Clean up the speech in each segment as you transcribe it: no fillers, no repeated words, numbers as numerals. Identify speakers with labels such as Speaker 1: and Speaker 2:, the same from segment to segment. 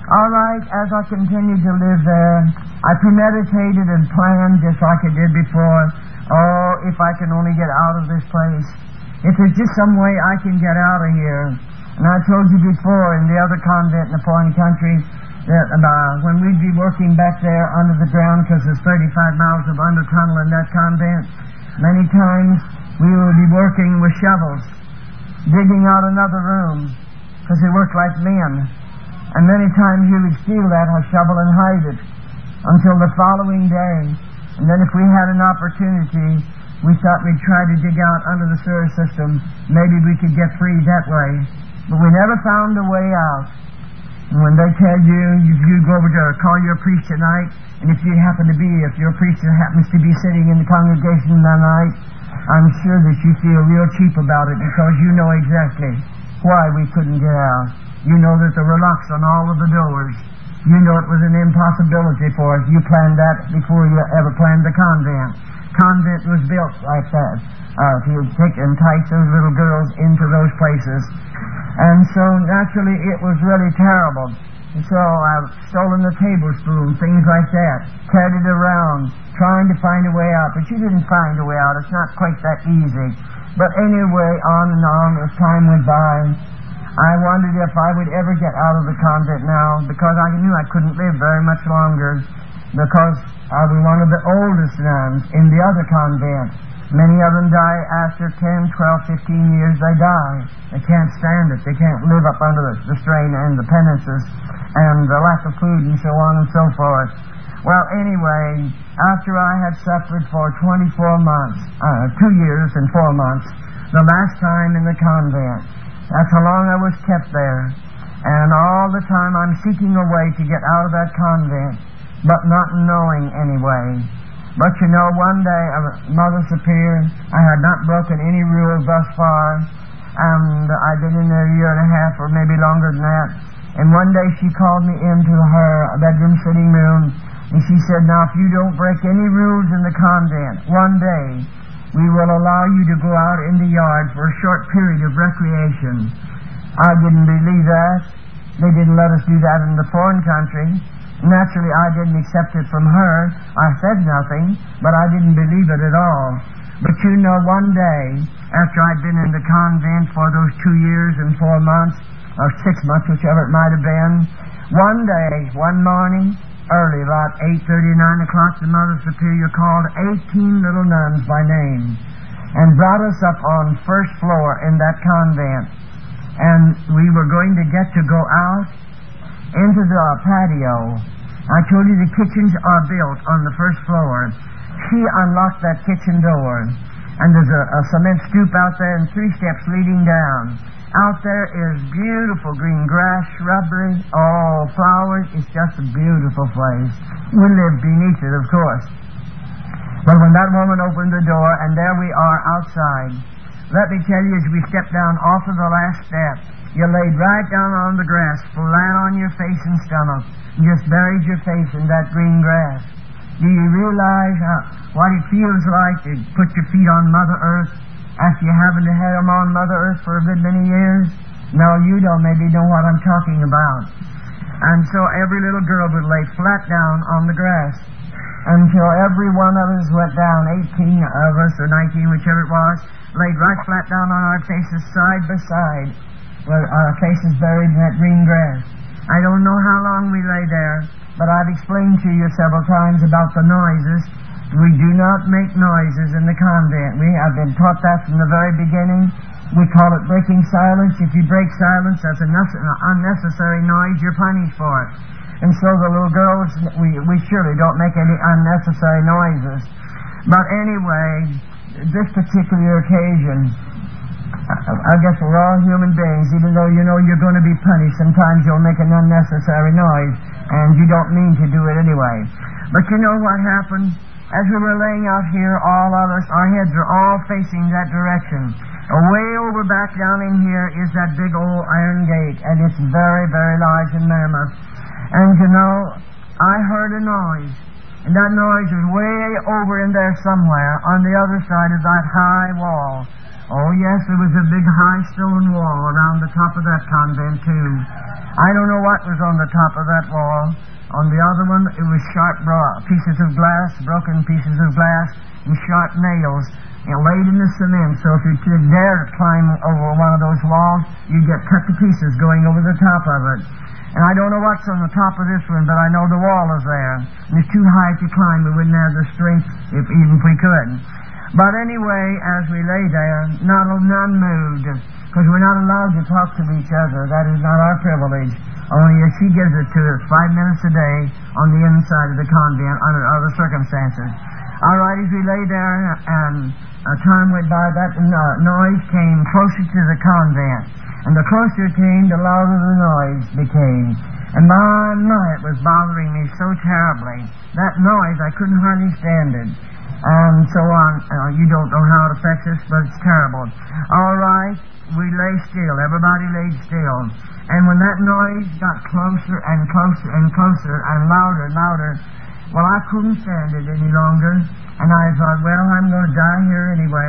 Speaker 1: All right, as I continued to live there, I premeditated and planned just like I did before. Oh, if I can only get out of this place. If there's just some way I can get out of here. And I told you before in the other convent in the foreign country that when we'd be working back there under the ground, because there's 35 miles of under tunnel in that convent, many times we would be working with shovels, digging out another room, because they worked like men. And many times we would steal that shovel and hide it until the following day. And then if we had an opportunity, we thought we'd try to dig out under the sewer system. Maybe we could get free that way. But we never found a way out. And when they tell you, if you go over to call your priest tonight, and if your priest happens to be sitting in the congregation that night, I'm sure that you feel real cheap about it because you know exactly why we couldn't get out. You know that there were locks on all of the doors. You know it was an impossibility for us. You planned that before you ever planned the convent. Convent was built like that. To entice those little girls into those places. And so naturally it was really terrible. And so I've stolen the tablespoon, things like that, carried it around, trying to find a way out. But you didn't find a way out. It's not quite that easy. But anyway, on and on as time went by, I wondered if I would ever get out of the convent now, because I knew I couldn't live very much longer, because I was one of the oldest nuns in the other convent. Many of them die after 10, 12, 15 years. They die. They can't stand it. They can't live up under the strain and the penances and the lack of food and so on and so forth. Well, anyway, after I had suffered for 24 months, 2 years and 4 months, the last time in the convent, that's how long I was kept there. And all the time I'm seeking a way to get out of that convent, but not knowing any way. But you know, one day, Mother Superior, I had not broken any rule thus far, and I'd been in there a year and a half or maybe longer than that. And one day she called me into her bedroom sitting room, and she said, now if you don't break any rules in the convent, one day we will allow you to go out in the yard for a short period of recreation. I didn't believe that. They didn't let us do that in the foreign country. Naturally, I didn't accept it from her. I said nothing, but I didn't believe it at all. But you know, one day, after I'd been in the convent for those 2 years and 4 months, or 6 months, whichever it might have been, one day, one morning, early, about 8:30, 9 o'clock, the Mother Superior called 18 little nuns by name and brought us up on first floor in that convent. And we were going to get to go out into the patio. I told you the kitchens are built on the first floor. She unlocked that kitchen door, and there's a cement stoop out there and 3 steps leading down. Out there is beautiful green grass, shrubbery, all flowers. It's just a beautiful place. We live beneath it, of course. But when that woman opened the door, and there we are outside, let me tell you, as we stepped down off of the last step, you laid right down on the grass, flat on your face and stomach, and just buried your face in that green grass. Do you realize what it feels like to put your feet on Mother Earth after you haven't had them on Mother Earth for a good many years? No, you don't maybe know what I'm talking about. And so every little girl would lay flat down on the grass until every one of us went down, 18 of us or 19, whichever it was, laid right flat down on our faces side by side, with our faces buried in that green grass. I don't know how long we lay there, but I've explained to you several times about the noises. We do not make noises in the convent. We have been taught that from the very beginning. We call it breaking silence. If you break silence, that's an unnecessary noise. You're punished for it. And so the little girls, we surely don't make any unnecessary noises. But anyway, this particular occasion, I guess we're all human beings. Even though you know you're going to be punished, sometimes you'll make an unnecessary noise, and you don't mean to do it anyway. But you know what happened? As we were laying out here, all of us, our heads are all facing that direction. Way over back down in here is that big old iron gate, and it's very, very large and mammoth. And you know, I heard a noise, and that noise was way over in there somewhere on the other side of that high wall. Oh yes, there was a big high stone wall around the top of that convent too. I don't know what was on the top of that wall. On the other one, it was sharp pieces of glass, broken pieces of glass, and sharp nails laid in the cement. So if you dare to climb over one of those walls, you'd get cut to pieces going over the top of it. And I don't know what's on the top of this one, but I know the wall is there. And it's too high to climb. We wouldn't have the strength even if we could. But anyway, as we lay there, none moved, because we're not allowed to talk to each other. That is not our privilege. Only if she gives it to us 5 minutes a day on the inside of the convent under other circumstances. All right, as we lay there and time went by, that noise came closer to the convent. And the closer it came, the louder the noise became. And my, it was bothering me so terribly. That noise, I couldn't hardly stand it. And so on. You don't know how it affects us, but it's terrible. All right, we lay still. Everybody laid still. And when that noise got closer and closer and closer and louder and louder, well, I couldn't stand it any longer. And I thought, well, I'm going to die here anyway.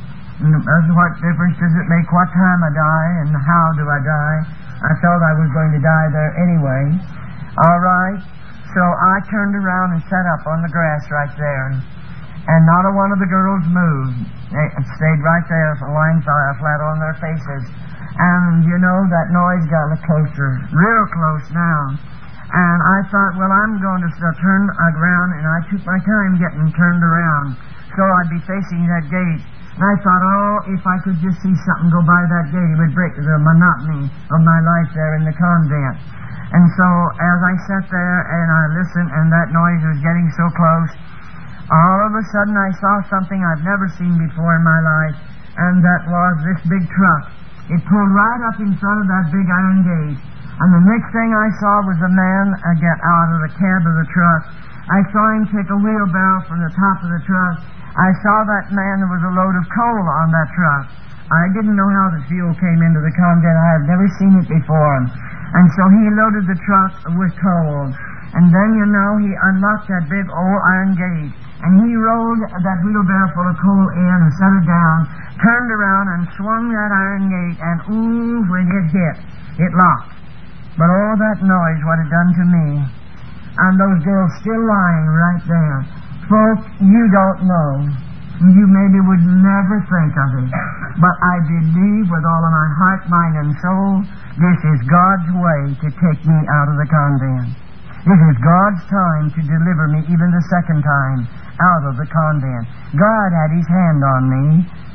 Speaker 1: What difference does it make what time I die and how do I die? I felt I was going to die there anyway. All right. So I turned around and sat up on the grass right there. And not a one of the girls moved. They stayed right there, lying flat on their faces. And, you know, that noise got closer, real close now. And I thought, well, I'm going to turn around, and I took my time getting turned around so I'd be facing that gate. And I thought, oh, if I could just see something go by that gate, it would break the monotony of my life there in the convent. And so as I sat there and I listened, and that noise was getting so close, all of a sudden I saw something I've never seen before in my life, and that was this big truck. It pulled right up in front of that big iron gate. And the next thing I saw was a man get out of the cab of the truck. I saw him take a wheelbarrow from the top of the truck. I saw that man, there was a load of coal on that truck. I didn't know how the fuel came into the convent. I had never seen it before. And so he loaded the truck with coal. And then, you know, he unlocked that big old iron gate. And he rolled that wheelbarrow full of coal in and set it down, turned around and swung that iron gate, and ooh, when it hit, it locked. But all that noise, what it done to me, and those girls still lying right there. Folks, you don't know. You maybe would never think of it. But I believe with all of my heart, mind, and soul, this is God's way to take me out of the convent. This is God's time to deliver me even the second time out of the convent. God had His hand on me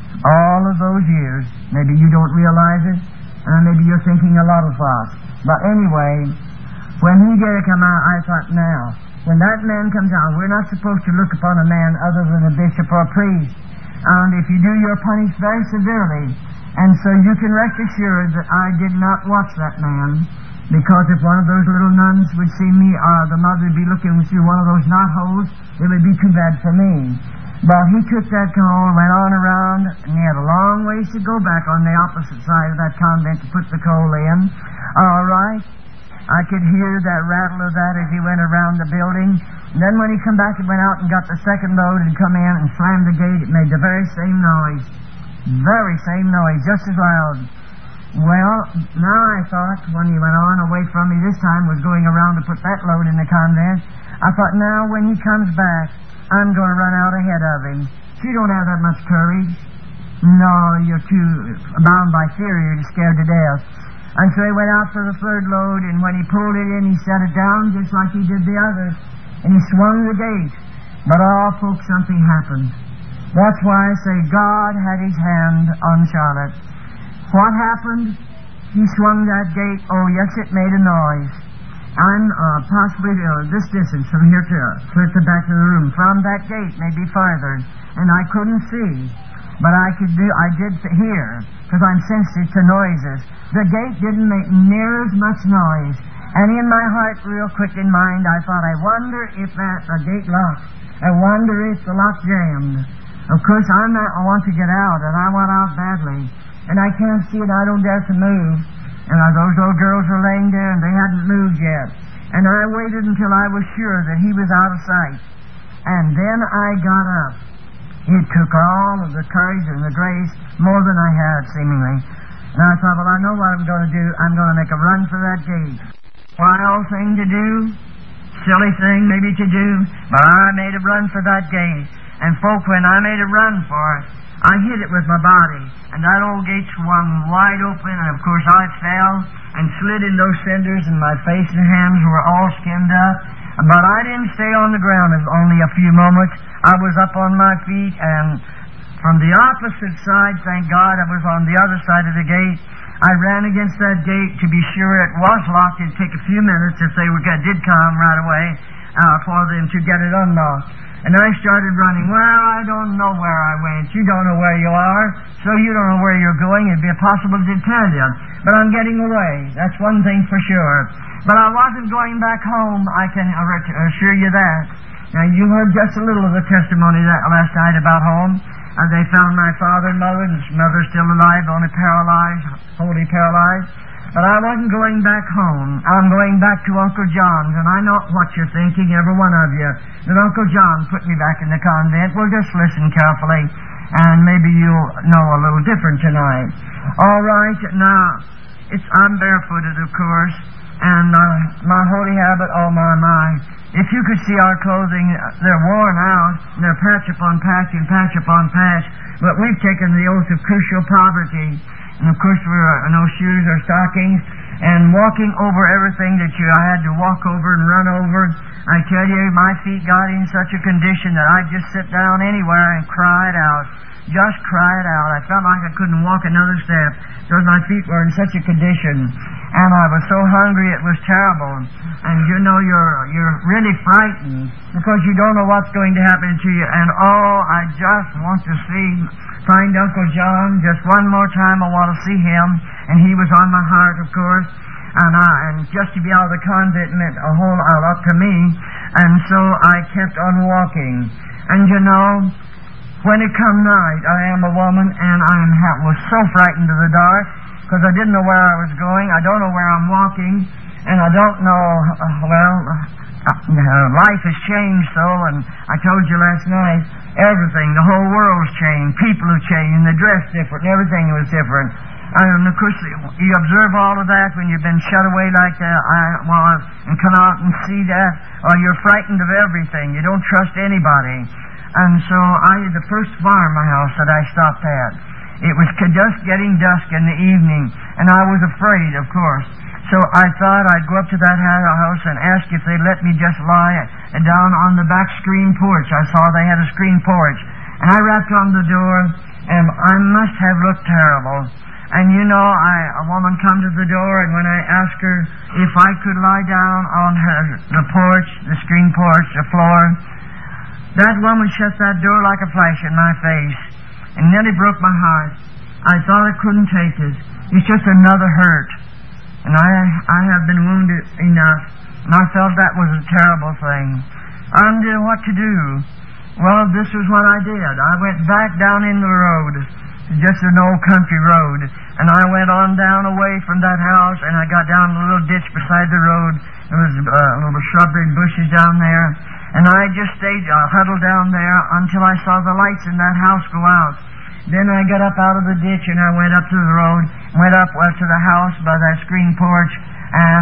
Speaker 1: all of those years. Maybe you don't realize it, and maybe you're thinking a lot of thoughts. But anyway, when he did come out, I thought, now, when that man comes out, we're not supposed to look upon a man other than a bishop or a priest. And if you do, you're punished very severely. And so you can rest assured that I did not watch that man, because if one of those little nuns would see me, or the mother would be looking through one of those knotholes, it would be too bad for me. But he took that coal, went on around, and he had a long ways to go back on the opposite side of that convent to put the coal in. All right. I could hear that rattle of that as he went around the building. And then when he come back, he went out and got the second load and come in and slammed the gate. It made the very same noise. Very same noise, just as loud. Well, now I thought, when he went on away from me this time, was going around to put that load in the convent, I thought, now when he comes back, I'm going to run out ahead of him. You don't have that much courage. No, you're too bound by fear. You're scared to death. And so he went out for the third load, and when he pulled it in, he set it down just like he did the others, and he swung the gate. But, folks, something happened. That's why I say God had His hand on Charlotte. What happened? He swung that gate. Oh, yes, it made a noise. I'm possibly this distance from here to the back of the room. From that gate, maybe farther. And I couldn't see. But I did hear, because I'm sensitive to noises. The gate didn't make near as much noise. And in my heart, real quick in mind, I thought, I wonder if the gate locked. I wonder if the lock jammed. Of course, I want to get out, and I want out badly. And I can't see it, I don't dare to move. And those old girls were laying there, and they hadn't moved yet. And I waited until I was sure that he was out of sight. And then I got up. It took all of the courage and the grace, more than I had, seemingly. And I thought, well, I know what I'm going to do. I'm going to make a run for that gate. Wild thing to do, silly thing maybe to do, but I made a run for that gate. And folk, when I made a run for it, I hit it with my body, and that old gate swung wide open, and of course I fell and slid in those cinders, and my face and hands were all skinned up. But I didn't stay on the ground only a few moments. I was up on my feet, and from the opposite side, thank God, I was on the other side of the gate. I ran against that gate to be sure it was locked. It'd take a few minutes if they did come right away for them to get it unlocked. And I started running. Well, I don't know where I went. You don't know where you are, so you don't know where you're going. It'd be impossible to tell you. But I'm getting away. That's one thing for sure. But I wasn't going back home, I can assure you that. Now, you heard just a little of the testimony that last night about home. They found my father and mother, and his mother still alive, only paralyzed, wholly paralyzed. But I wasn't going back home. I'm going back to Uncle John's, and I know what you're thinking, every one of you, that Uncle John put me back in the convent. Well, just listen carefully, and maybe you'll know a little different tonight. All right, now, I'm barefooted, of course, and my holy habit, oh my. If you could see our clothing, they're worn out, they're patch upon patch and patch upon patch, but we've taken the oath of crucial poverty. And of course, we're no shoes or stockings, and walking over everything that I had to walk over and run over. I tell you, my feet got in such a condition that I'd just sit down anywhere and cry it out. Just cry it out. I felt like I couldn't walk another step because my feet were in such a condition. And I was so hungry it was terrible. And you know, you're really frightened because you don't know what's going to happen to you. And I just want to find Uncle John just one more time. I want to see him. And he was on my heart, of course. And just to be out of the convent meant a whole lot to me. And so I kept on walking. And you know, when it come night, I am a woman, and was so frightened of the dark because I didn't know where I was going. I don't know where I'm walking, and I don't know. Life has changed so, and I told you last night, everything, the whole world's changed. People have changed, and the dress different, and everything was different. And of course, you observe all of that when you've been shut away like that, and come out and see that, or you're frightened of everything. You don't trust anybody. And so the first farmhouse that I stopped at, it was just getting dusk in the evening, and I was afraid, of course. So I thought I'd go up to that house and ask if they'd let me just lie down on the back screen porch. I saw they had a screen porch. And I rapped on the door, and I must have looked terrible. And you know, a woman come to the door, and when I asked her if I could lie down on the porch, the screen porch, the floor, that woman shut that door like a flash in my face, and nearly broke my heart. I thought I couldn't take it. It's just another hurt. And I have been wounded enough, and I felt that was a terrible thing. I didn't know what to do. Well, this is what I did. I went back down in the road, just an old country road, and I went on down away from that house, and I got down a little ditch beside the road. There was a little shrubbery and bushes down there. And I just stayed huddled down there until I saw the lights in that house go out. Then I got up out of the ditch and I went up to the road, went up to the house by that screen porch, and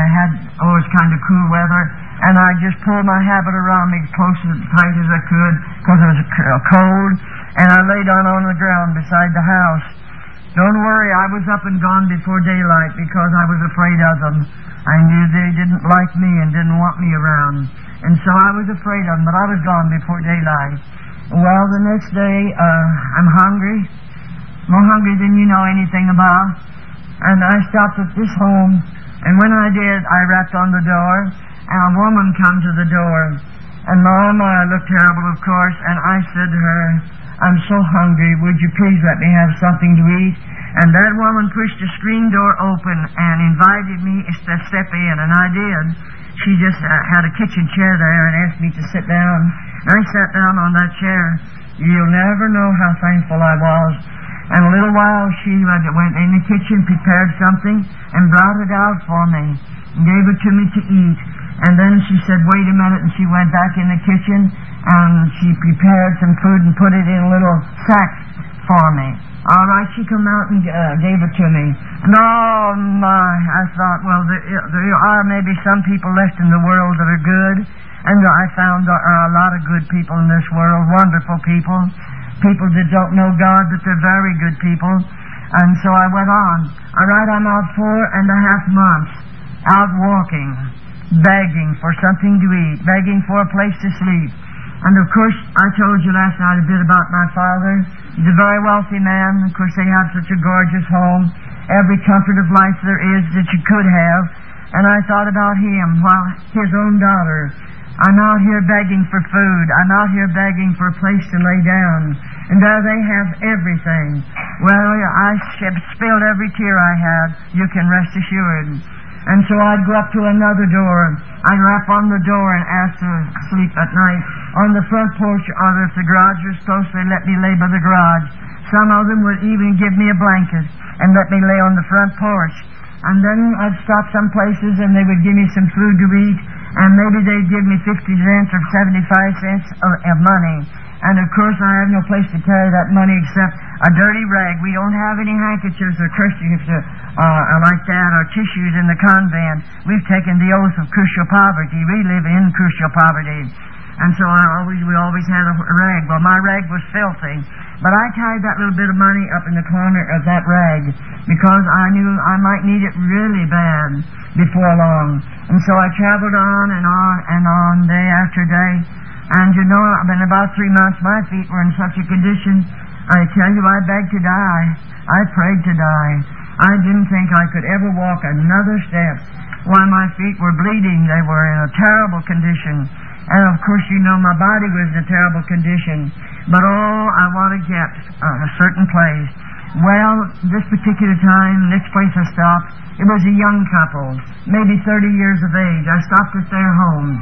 Speaker 1: it was kind of cool weather, and I just pulled my habit around me close as tight as I could because it was cold, and I lay down on the ground beside the house. Don't worry, I was up and gone before daylight because I was afraid of them. I knew they didn't like me and didn't want me around. And so I was afraid of them, but I was gone before daylight. Well, the next day, I'm hungry. More hungry than you know anything about. And I stopped at this home, and when I did, I rapped on the door, and a woman come to the door. And Mama looked terrible, of course, and I said to her, I'm so hungry, would you please let me have something to eat? And that woman pushed the screen door open and invited me to step in, and I did. She just had a kitchen chair there and asked me to sit down. And I sat down on that chair. You'll never know how thankful I was. And a little while she went in the kitchen, prepared something, and brought it out for me, and gave it to me to eat. And then she said, wait a minute, and she went back in the kitchen, and she prepared some food and put it in little sacks for me. All right, she come out and gave it to me. And oh my, I thought, well, there are maybe some people left in the world that are good. And I found there are a lot of good people in this world, wonderful people. People that don't know God, but they're very good people. And so I went on. All right, I'm out 4.5 months, out walking, begging for something to eat, begging for a place to sleep. And of course, I told you last night a bit about my father. He's a very wealthy man. Of course, they have such a gorgeous home. Every comfort of life there is that you could have. And I thought about him, while his own daughter. I'm out here begging for food. I'm out here begging for a place to lay down. And there they have everything. Well, I spilled every tear I had, you can rest assured. And so I'd go up to another door. I'd rap on the door and ask to sleep at night on the front porch, or if the garage was close, they'd let me lay by the garage. Some of them would even give me a blanket and let me lay on the front porch. And then I'd stop some places and they would give me some food to eat, and maybe they'd give me 50 cents or 75 cents of money. And of course I have no place to carry that money except a dirty rag. We don't have any handkerchiefs or kerchiefs like that, or tissues in the convent. We've taken the oath of crucial poverty. We live in crucial poverty. And so we always had a rag. Well, my rag was filthy. But I tied that little bit of money up in the corner of that rag because I knew I might need it really bad before long. And so I traveled on and on and on, day after day. And you know, in about 3 months, my feet were in such a condition, I tell you, I begged to die. I prayed to die. I didn't think I could ever walk another step. Why, my feet were bleeding. They were in a terrible condition. And of course, you know, my body was in a terrible condition. But I want to get a certain place. Well, this particular time, next place I stopped, it was a young couple, maybe 30 years of age. I stopped at their home.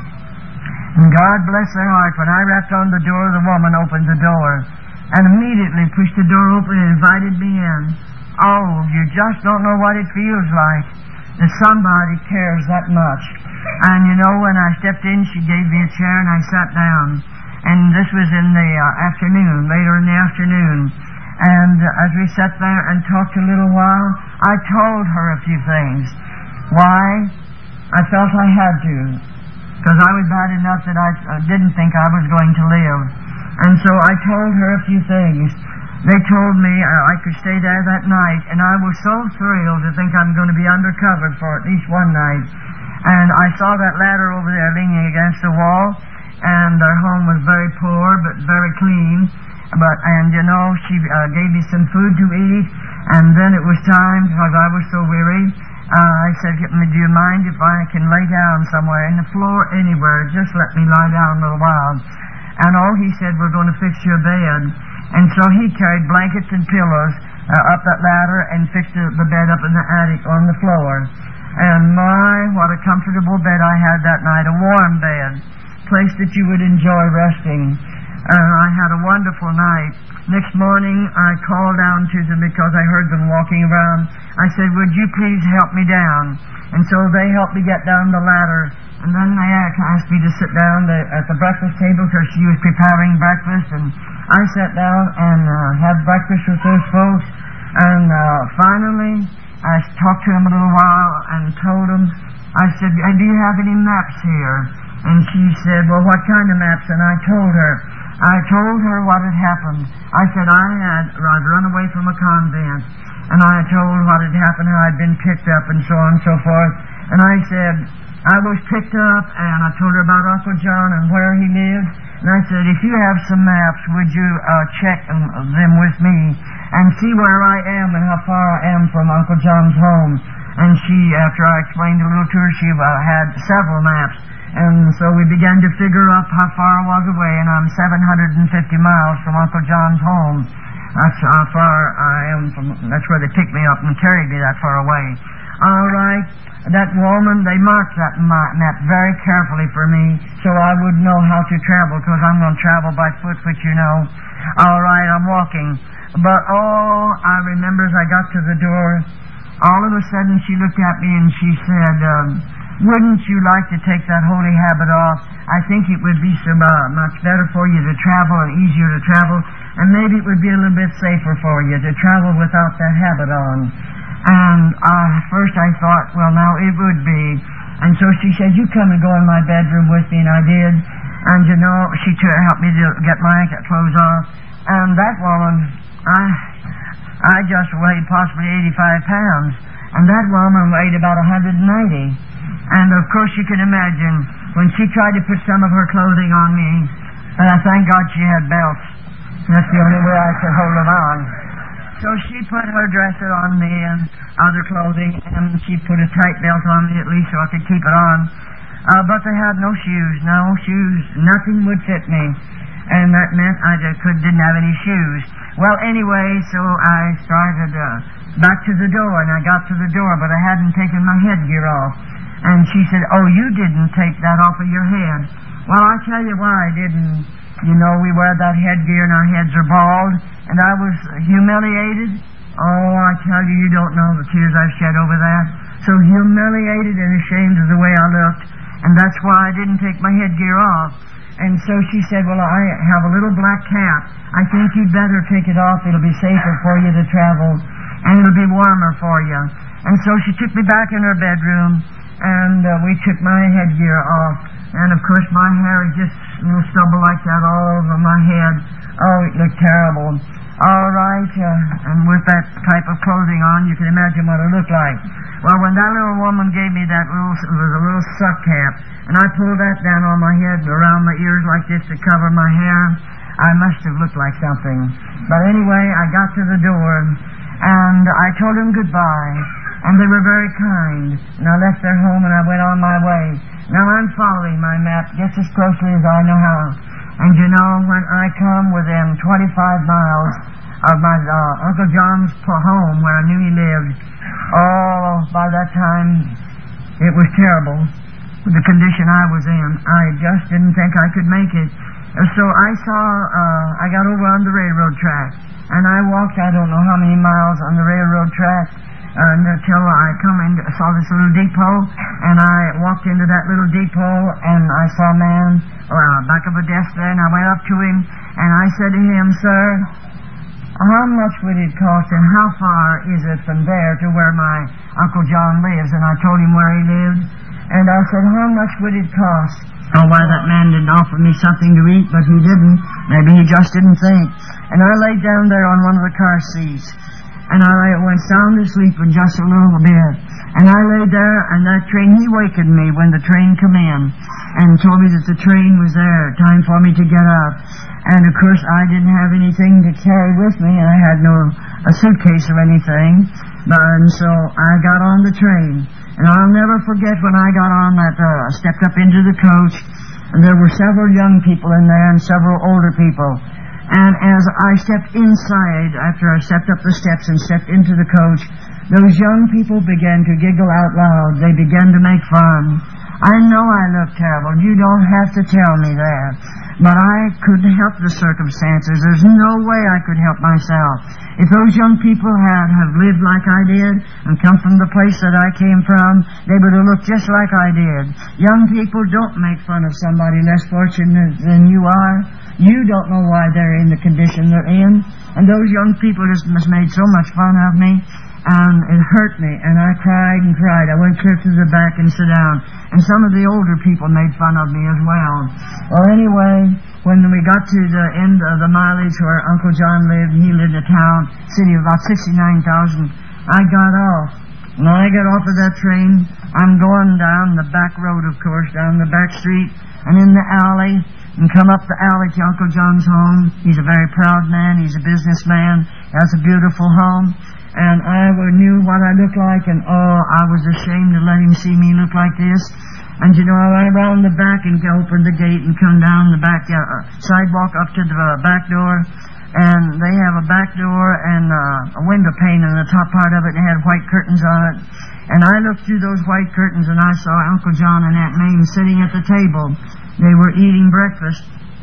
Speaker 1: And God bless their heart, when I rapped on the door, the woman opened the door and immediately pushed the door open and invited me in. Oh, you just don't know what it feels like that somebody cares that much. And you know, when I stepped in, she gave me a chair and I sat down. And this was in the afternoon, later in the afternoon. And as we sat there and talked a little while, I told her a few things. Why? I felt I had to. Because I was bad enough that I didn't think I was going to live. And so I told her a few things. They told me I could stay there that night, and I was so thrilled to think I'm going to be undercover for at least one night. And I saw that ladder over there leaning against the wall, and their home was very poor but very clean. And you know, she gave me some food to eat, and then it was time, because I was so weary, I said, do you mind if I can lay down somewhere, in the floor, anywhere, just let me lie down a little while. And he said, we're going to fix your bed. And so he carried blankets and pillows up that ladder and fixed the bed up in the attic on the floor. And my, what a comfortable bed I had that night, a warm bed, place that you would enjoy resting. I had a wonderful night. Next morning, I called down to them because I heard them walking around. I said, would you please help me down? And so they helped me get down the ladder. And then they asked me to sit down at the breakfast table because she was preparing breakfast. And I sat down and had breakfast with those folks. And finally, I talked to them a little while and told them, I said, do you have any maps here? And she said, well, what kind of maps? And I told her what had happened. I said I'd run away from a convent. And I told what had happened, how I'd been picked up and so on and so forth. And I said, I was picked up, and I told her about Uncle John and where he lived. And I said, if you have some maps, would you check them with me and see where I am and how far I am from Uncle John's home? And she, after I explained a little to her, she had several maps. And so we began to figure up how far I was away, and I'm 750 miles from Uncle John's home. That's how far I am from, that's where they picked me up and carried me that far away. All right, that woman, they marked that map very carefully for me so I would know how to travel, because I'm going to travel by foot, which you know. All right, I'm walking. But I remember as I got to the door, all of a sudden she looked at me and she said, wouldn't you like to take that holy habit off? I think it would be so much better for you to travel and easier to travel. and maybe it would be a little bit safer for you to travel without that habit on. And first I thought, well, now it would be. And so she said, you come and go in my bedroom with me, and I did. And you know, she helped me to get my clothes off. And that woman, I just weighed possibly 85 pounds. And that woman weighed about 190. And of course you can imagine, when she tried to put some of her clothing on me, thank God she had belts. That's the only way I could hold them on. So she put her dresser on me and other clothing, and she put a tight belt on me at least so I could keep it on. But they had no shoes, nothing would fit me. And that meant I didn't have any shoes. Well, anyway, so I started back to the door, and I got to the door, but I hadn't taken my headgear off. And she said, oh, you didn't take that off of your head. Well, I tell you why I didn't. You know, we wear that headgear and our heads are bald, and I was humiliated. Oh, I tell you, you don't know the tears I've shed over that. So humiliated and ashamed of the way I looked, and that's why I didn't take my headgear off. And so she said, well, I have a little black cap. I think you'd better take it off. It'll be safer for you to travel, and it'll be warmer for you. And so she took me back in her bedroom, and we took my headgear off. And of course my hair is just a little stubble like that all over my head. Oh, it looked terrible. All right, and with that type of clothing on, you can imagine what it looked like. Well, when that little woman gave me that it was a little suck cap, and I pulled that down on my head and around my ears like this to cover my hair, I must have looked like something. But anyway, I got to the door, and I told them goodbye. And they were very kind. And I left their home and I went on my way. Now I'm following my map just as closely as I know how. And you know, when I come within 25 miles of my Uncle John's home where I knew he lived, oh, by that time it was terrible. The condition I was in, I just didn't think I could make it. So I got over on the railroad track. And I walked, I don't know how many miles on the railroad track, until I saw this little depot, and I walked into that little depot, and I saw a man back of a desk there, and I went up to him, and I said to him, sir, how much would it cost, and how far is it from there to where my Uncle John lives? And I told him where he lived, and I said, how much would it cost? Oh, why, that man didn't offer me something to eat, but he didn't. Maybe he just didn't think. And I laid down there on one of the car seats, and I went sound asleep in just a little bit. And I lay there, and that train, he wakened me when the train come in and told me that the train was there, time for me to get up. And of course I didn't have anything to carry with me, and I had a suitcase or anything. And so I got on the train. And I'll never forget when I got on that, stepped up into the coach, and there were several young people in there and several older people. And as I stepped inside, after I stepped up the steps and stepped into the coach, those young people began to giggle out loud. They began to make fun. I know I look terrible. You don't have to tell me that. But I couldn't help the circumstances. There's no way I could help myself. If those young people have lived like I did and come from the place that I came from, they would have looked just like I did. Young people don't make fun of somebody less fortunate than you are. You don't know why they're in the condition they're in. And those young people just made so much fun of me. And it hurt me, and I cried and cried. I went clear to the back and sat down. And some of the older people made fun of me as well. Well, anyway, when we got to the end of the mileage where Uncle John lived, he lived in a town, city of about 69,000, I got off. When I got off of that train, I'm going down the back road, of course, down the back street, and in the alley, and come up the alley to Uncle John's home. He's a very proud man. He's a businessman. He has a beautiful home. And I knew what I looked like, and oh, I was ashamed to let him see me look like this. And you know, I went around the back and opened the gate and come down the back sidewalk up to the back door. And they have a back door and a window pane in the top part of it, and it had white curtains on it. And I looked through those white curtains, and I saw Uncle John and Aunt Mame sitting at the table. They were eating breakfast.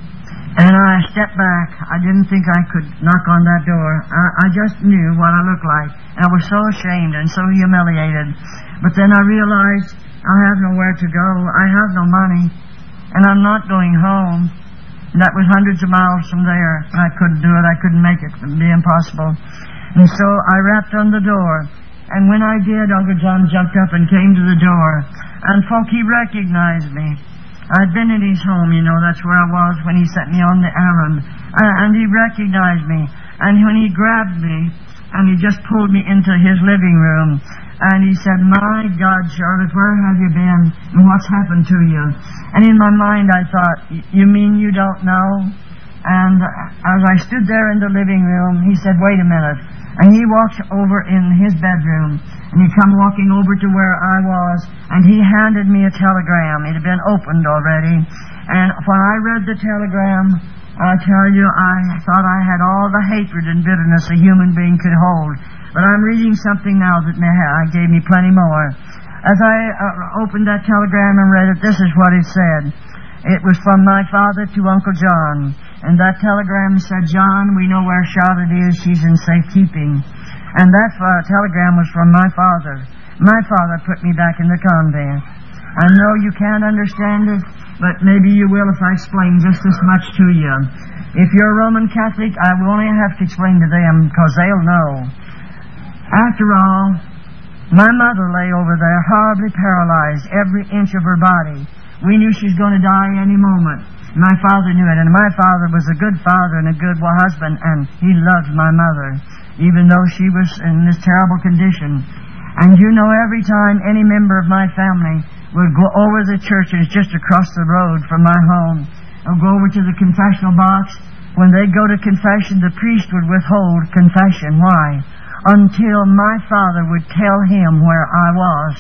Speaker 1: And I stepped back. I didn't think I could knock on that door. I just knew what I looked like. And I was so ashamed and so humiliated. But then I realized I have nowhere to go. I have no money. And I'm not going home. That was hundreds of miles from there. I couldn't do it. I couldn't make it. It would be impossible. And so I rapped on the door. And when I did, Uncle John jumped up and came to the door. And folk, he recognized me. I'd been in his home, you know, that's where I was when he sent me on the errand. And he recognized me. And when he grabbed me, and he just pulled me into his living room, and he said, "My God, Charlotte, where have you been? And what's happened to you?" And in my mind I thought, "You mean you don't know?" And as I stood there in the living room, he said, "Wait a minute." And he walked over in his bedroom, and he come walking over to where I was, and he handed me a telegram. It had been opened already. And when I read the telegram, I tell you, I thought I had all the hatred and bitterness a human being could hold. But I'm reading something now that gave me plenty more. As I opened that telegram and read it, this is what it said. It was from my father to Uncle John. And that telegram said, "John, we know where Charlotte is. She's in safekeeping." And that telegram was from my father. My father put me back in the convent. I know you can't understand it, but maybe you will if I explain just this much to you. If you're a Roman Catholic, I will only have to explain to them because they'll know. After all, my mother lay over there horribly paralyzed, every inch of her body. We knew she was going to die any moment. My father knew it, and my father was a good father and a good husband, and he loved my mother, even though she was in this terrible condition. And you know, every time any member of my family would go over the churches just across the road from my home, or go over to the confessional box, when they'd go to confession, the priest would withhold confession. Why? Until my father would tell him where I was.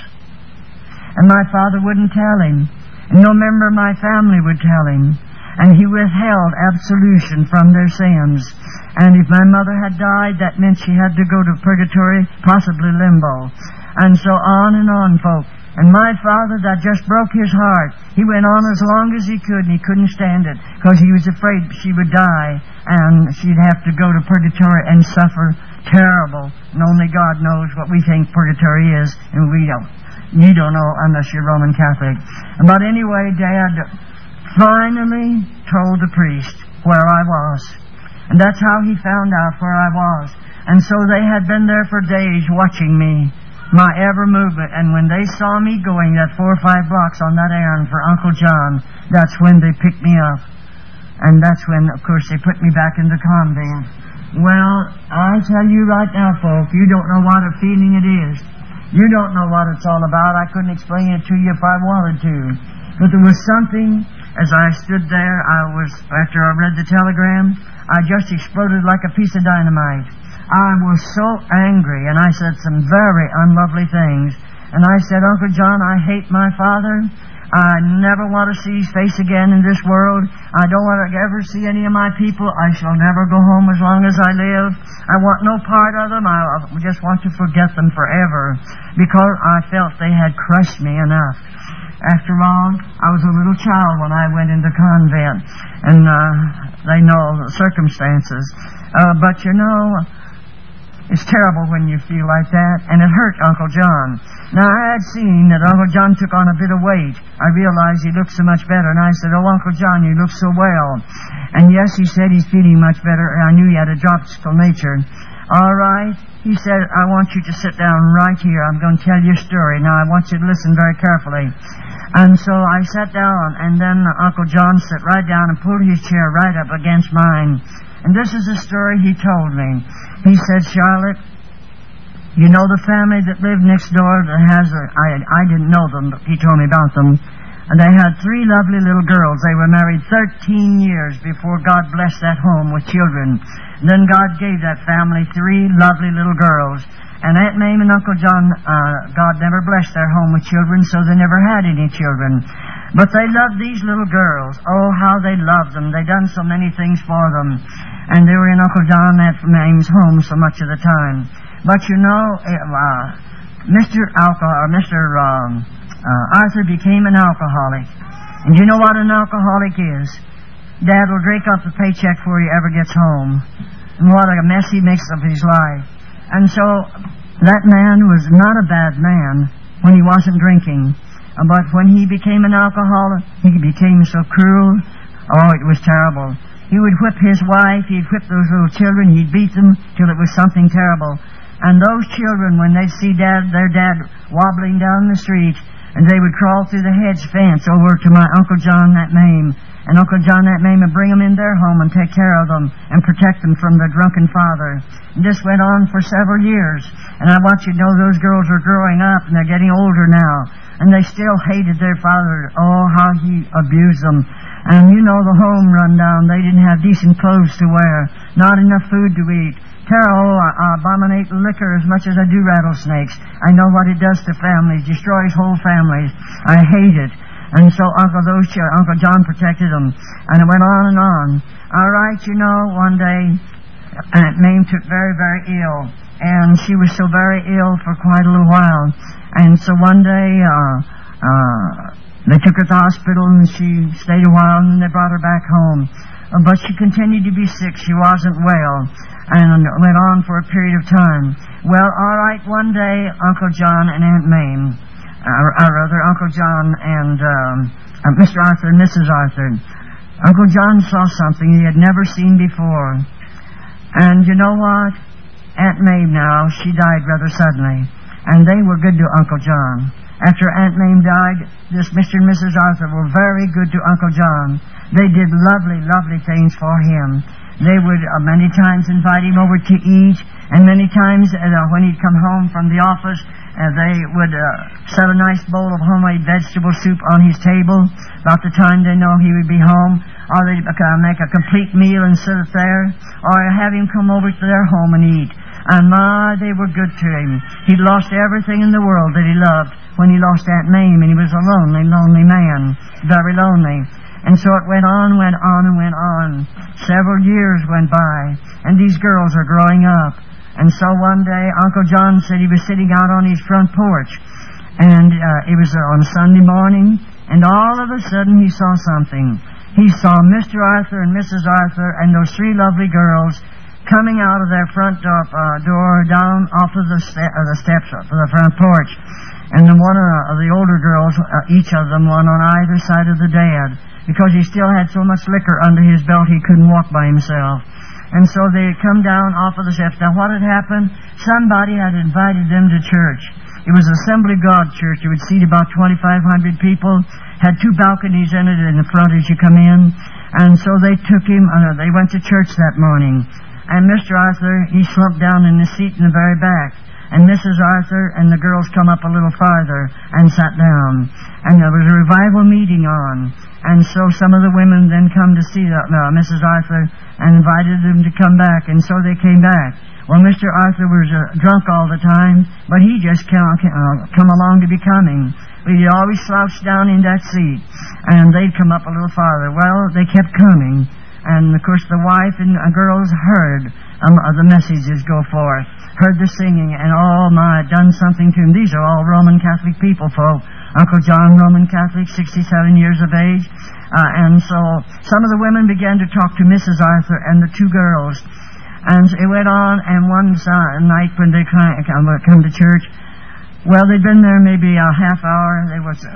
Speaker 1: And my father wouldn't tell him. No member of my family would tell him. And he withheld absolution from their sins. And if my mother had died, that meant she had to go to purgatory, possibly limbo. And so on, folk. And my father, that just broke his heart. He went on as long as he could, and he couldn't stand it, because he was afraid she would die, and she'd have to go to purgatory and suffer terrible. And only God knows what we think purgatory is, and we don't. You don't know unless you're Roman Catholic. But anyway, Dad finally told the priest where I was. And that's how he found out where I was. And so they had been there for days watching me, my every movement. And when they saw me going that 4 or 5 blocks on that errand for Uncle John, that's when they picked me up. And that's when, of course, they put me back in the convent. Well, I tell you right now, folk, you don't know what a feeling it is. You don't know what it's all about. I couldn't explain it to you if I wanted to. But there was something, as I stood there, after I read the telegram, I just exploded like a piece of dynamite. I was so angry, and I said some very unlovely things. And I said, "Uncle John, I hate my father. I never want to see his face again in this world. I don't want to ever see any of my people. I shall never go home as long as I live. I want no part of them. I just want to forget them forever, because I felt they had crushed me enough. After all, I was a little child when I went into convent, and they know the circumstances. But you know, it's terrible when you feel like that, and it hurt Uncle John. Now, I had seen that Uncle John took on a bit of weight. I realized he looked so much better, and I said, "Oh, Uncle John, you look so well." And yes, he said he's feeling much better, and I knew he had a dropsical nature. "All right," he said, "I want you to sit down right here. I'm going to tell you a story. Now, I want you to listen very carefully." And so I sat down, and then Uncle John sat right down and pulled his chair right up against mine. And this is the story he told me. He said, "Charlotte, you know the family that lived next door that I didn't know them, but he told me about them. And they had 3 lovely little girls. They were married 13 years before God blessed that home with children. And then God gave that family 3 lovely little girls. And Aunt Mame and Uncle John, God never blessed their home with children, so they never had any children. But they loved these little girls. Oh, how they loved them. They done so many things for them. And they were in Uncle John and Aunt Mame's home so much of the time. But you know, Mr. Arthur became an alcoholic. And you know what an alcoholic is? Dad will drink up the paycheck before he ever gets home. And what a mess he makes of his life. And so that man was not a bad man when he wasn't drinking. But when he became an alcoholic, he became so cruel. Oh, it was terrible. He would whip his wife, he'd whip those little children, he'd beat them till it was something terrible. And those children, when they'd see their dad wobbling down the street, and they would crawl through the hedge fence over to my Uncle John that Mame. And Uncle John that Mame would bring them in their home and take care of them and protect them from their drunken father. And this went on for several years. And I want you to know those girls are growing up and they're getting older now. And they still hated their father. Oh, how he abused them. And you know the home run down. They didn't have decent clothes to wear. Not enough food to eat. Terrible. I abominate liquor as much as I do rattlesnakes. I know what it does to families. Destroys whole families. I hate it. And so Uncle John protected them. And it went on and on. All right, you know, one day Aunt Mame took very, very ill. And she was so very ill for quite a little while. And so one day they took her to the hospital and she stayed a while and they brought her back home. But she continued to be sick. She wasn't well. And it went on for a period of time. Well, all right, one day Uncle John and Aunt Mame, Uncle John and Mr. Arthur and Mrs. Arthur. Uncle John saw something he had never seen before. And you know what? Aunt Mame now, she died rather suddenly. And they were good to Uncle John. After Aunt Mame died, this Mr. and Mrs. Arthur were very good to Uncle John. They did lovely, lovely things for him. They would many times invite him over to eat, and many times when he'd come home from the office, they would set a nice bowl of homemade vegetable soup on his table about the time they know he would be home, or they'd make a complete meal and sit it there, or have him come over to their home and eat. And my, they were good to him. He'd lost everything in the world that he loved when he lost Aunt Mame, and he was a lonely, lonely man, very lonely. And so it went on and went on. Several years went by, and these girls are growing up. And so one day, Uncle John said he was sitting out on his front porch, and it was on Sunday morning, and all of a sudden he saw something. He saw Mr. Arthur and Mrs. Arthur and those three lovely girls coming out of their front door down off of the steps of the front porch. And then one of the older girls, each of them, one on either side of the dad, because he still had so much liquor under his belt he couldn't walk by himself. And so they had come down off of the steps. Now what had happened? Somebody had invited them to church. It was Assembly of God Church. It would seat about 2,500 people. Had two balconies in it in the front as you come in. And so they took him, they went to church that morning. And Mr. Arthur, he slumped down in the seat in the very back. And Mrs. Arthur and the girls come up a little farther and sat down. And there was a revival meeting on. And so some of the women then come to see Mrs. Arthur and invited them to come back. And so they came back. Well, Mr. Arthur was drunk all the time, but he just come along to be coming. But he'd always slouch down in that seat. And they'd come up a little farther. Well, they kept coming. And, of course, the wife and girls heard the messages go forth, heard the singing, and, oh, my, done something to them. These are all Roman Catholic people, folk. Uncle John, Roman Catholic, 67 years of age. And so some of the women began to talk to Mrs. Arthur and the two girls. And it went on, and one night when they come to church, well, they'd been there maybe a half hour.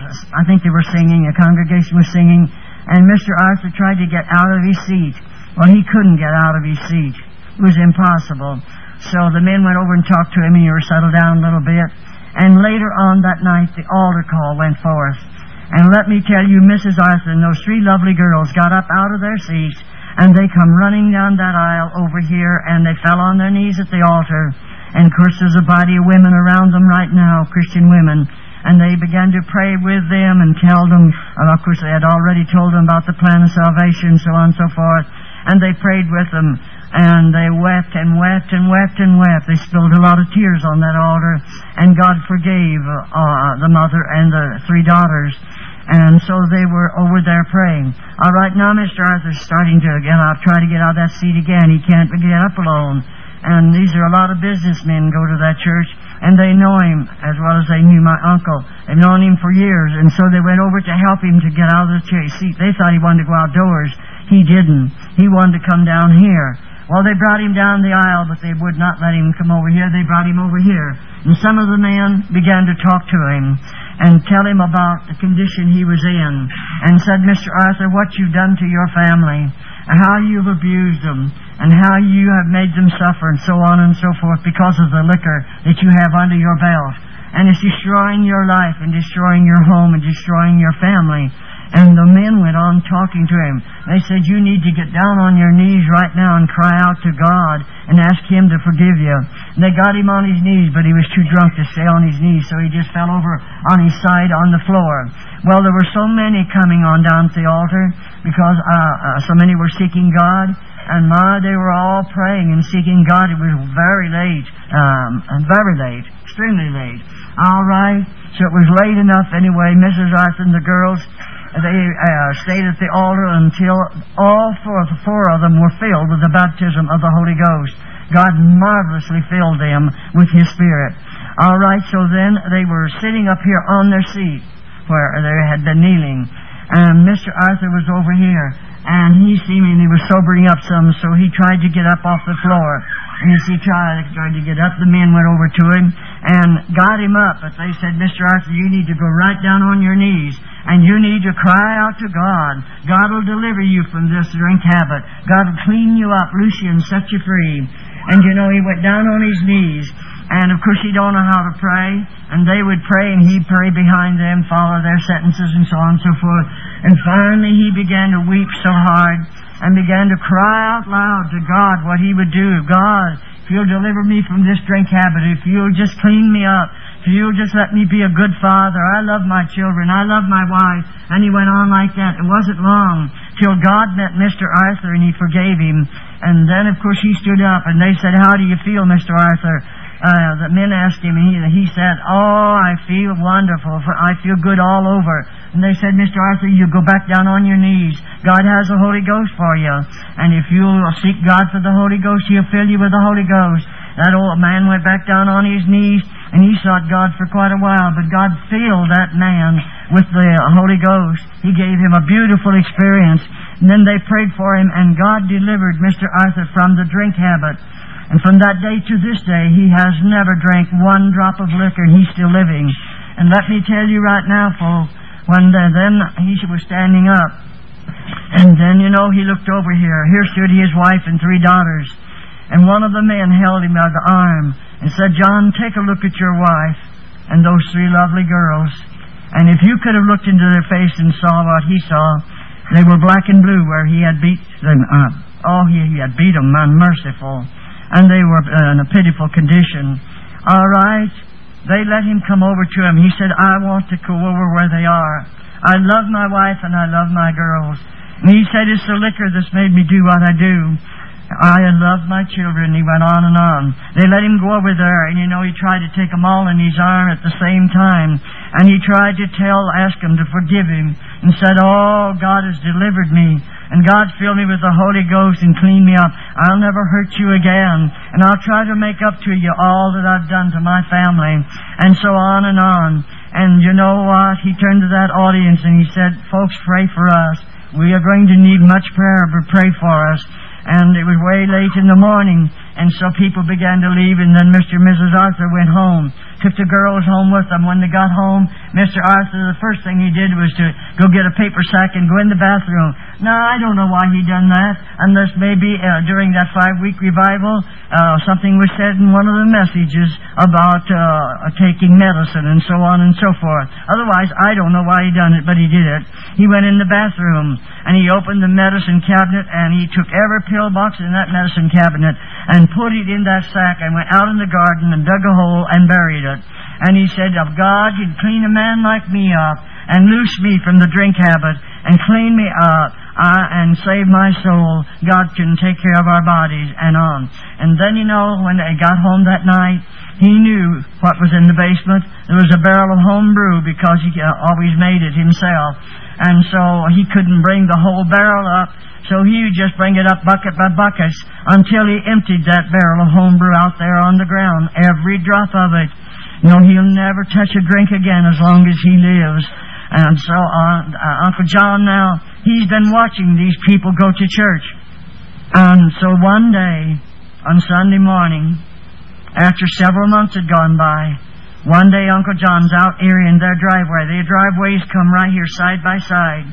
Speaker 1: I think they were singing, a congregation was singing. And Mr. Arthur tried to get out of his seat. Well, he couldn't get out of his seat. It was impossible. So the men went over and talked to him, and he was settled down a little bit. And later on that night, the altar call went forth. And let me tell you, Mrs. Arthur and those three lovely girls got up out of their seats, and they come running down that aisle over here, and they fell on their knees at the altar. And, of course, there's a body of women around them right now, Christian women. And they began to pray with them and tell them, and of course they had already told them about the plan of salvation, so on and so forth. And they prayed with them, and they wept and wept and wept and wept. They spilled a lot of tears on that altar, and God forgave the mother and the three daughters. And so they were over there praying. All right, now Mr. Arthur's starting to get up, try to get out of that seat again. He can't get up alone. And these are a lot of businessmen go to that church, and they know him as well as they knew my uncle. They've known him for years, and so they went over to help him to get out of the seat. They thought he wanted to go outdoors. He didn't. He wanted to come down here. Well, they brought him down the aisle, but they would not let him come over here. They brought him over here. And some of the men began to talk to him. and tell him about the condition he was in, and said, Mr. Arthur, what you've done to your family, how you've abused them, and how you have made them suffer, and so on and so forth, because of the liquor that you have under your belt. And it's destroying your life, and destroying your home, and destroying your family. And the men went on talking to him. They said, you need to get down on your knees right now and cry out to God and ask Him to forgive you. And they got him on his knees, but he was too drunk to stay on his knees, so he just fell over on his side on the floor. Well, there were so many coming on down to the altar because so many were seeking God. And they were all praying and seeking God. It was very late, extremely late. All right, so it was late enough anyway. Mrs. Arthur and the girls, they stayed at the altar until all four of them were filled with the baptism of the Holy Ghost. God marvelously filled them with His Spirit. All right, so then they were sitting up here on their seat where they had been kneeling. And Mr. Arthur was over here. And he seemingly was sobering up some, so he tried to get up off the floor. And as he tried to get up, the men went over to him and got him up. But they said, Mr. Arthur, you need to go right down on your knees, and you need to cry out to God. God will deliver you from this drink habit. God will clean you up, loose you, and set you free. And you know, he went down on his knees. And of course he don't know how to pray, and they would pray and he'd pray behind them, follow their sentences and so on and so forth. And finally he began to weep so hard and began to cry out loud to God what he would do. God, if you'll deliver me from this drink habit, if you'll just clean me up, if you'll just let me be a good father, I love my children, I love my wife. And he went on like that. It wasn't long till God met Mr. Arthur and He forgave him. And then of course he stood up and they said, how do you feel, Mr. Arthur? The men asked him, and he said, oh, I feel wonderful. I feel good all over. And they said, Mr. Arthur, you go back down on your knees. God has the Holy Ghost for you. And if you'll seek God for the Holy Ghost, He'll fill you with the Holy Ghost. That old man went back down on his knees, and he sought God for quite a while. But God filled that man with the Holy Ghost. He gave him a beautiful experience. And then they prayed for him, and God delivered Mr. Arthur from the drink habit. And from that day to this day, he has never drank one drop of liquor, and he's still living. And let me tell you right now, folks, when then he was standing up, and then, you know, he looked over here. Here stood his wife and 3 daughters. And one of the men held him by the arm and said, John, take a look at your wife and those 3 lovely girls. And if you could have looked into their face and saw what he saw, they were black and blue where he had beat them up. Oh, he had beat them unmerciful. And they were in a pitiful condition. All right. They let him come over to him. He said, I want to go over where they are. I love my wife and I love my girls. And he said, it's the liquor that's made me do what I do. I love my children. He went on and on. They let him go over there, and you know, he tried to take them all in his arm at the same time. And he tried to ask them to forgive him, and said, oh, God has delivered me. And God filled me with the Holy Ghost and cleaned me up. I'll never hurt you again. And I'll try to make up to you all that I've done to my family. And so on and on. And you know what? He turned to that audience and he said, folks, pray for us. We are going to need much prayer, but pray for us. And it was way late in the morning, and so people began to leave, and then Mr. and Mrs. Arthur went home, took the girls home with them. When they got home, Mr. Arthur, the first thing he did was to go get a paper sack and go in the bathroom. Now, I don't know why he done that, unless maybe during that 5-week revival, something was said in one of the messages about taking medicine and so on and so forth. Otherwise, I don't know why he done it, but he did it. He went in the bathroom, and he opened the medicine cabinet, and he took every pill box in that medicine cabinet and put it in that sack and went out in the garden and dug a hole and buried it. And he said, if God could clean a man like me up and loose me from the drink habit and clean me up and save my soul, God can take care of our bodies and on. And then, you know, when they got home that night, he knew what was in the basement. There was a barrel of home brew because he always made it himself. And so he couldn't bring the whole barrel up. So he would just bring it up bucket by bucket until he emptied that barrel of home brew out there on the ground, every drop of it. You know, he'll never touch a drink again as long as he lives. And so Uncle John now, he's been watching these people go to church. And so one day, on Sunday morning, after several months had gone by,
Speaker 2: One day Uncle John's out airing their driveway. Their driveways come right here side by side.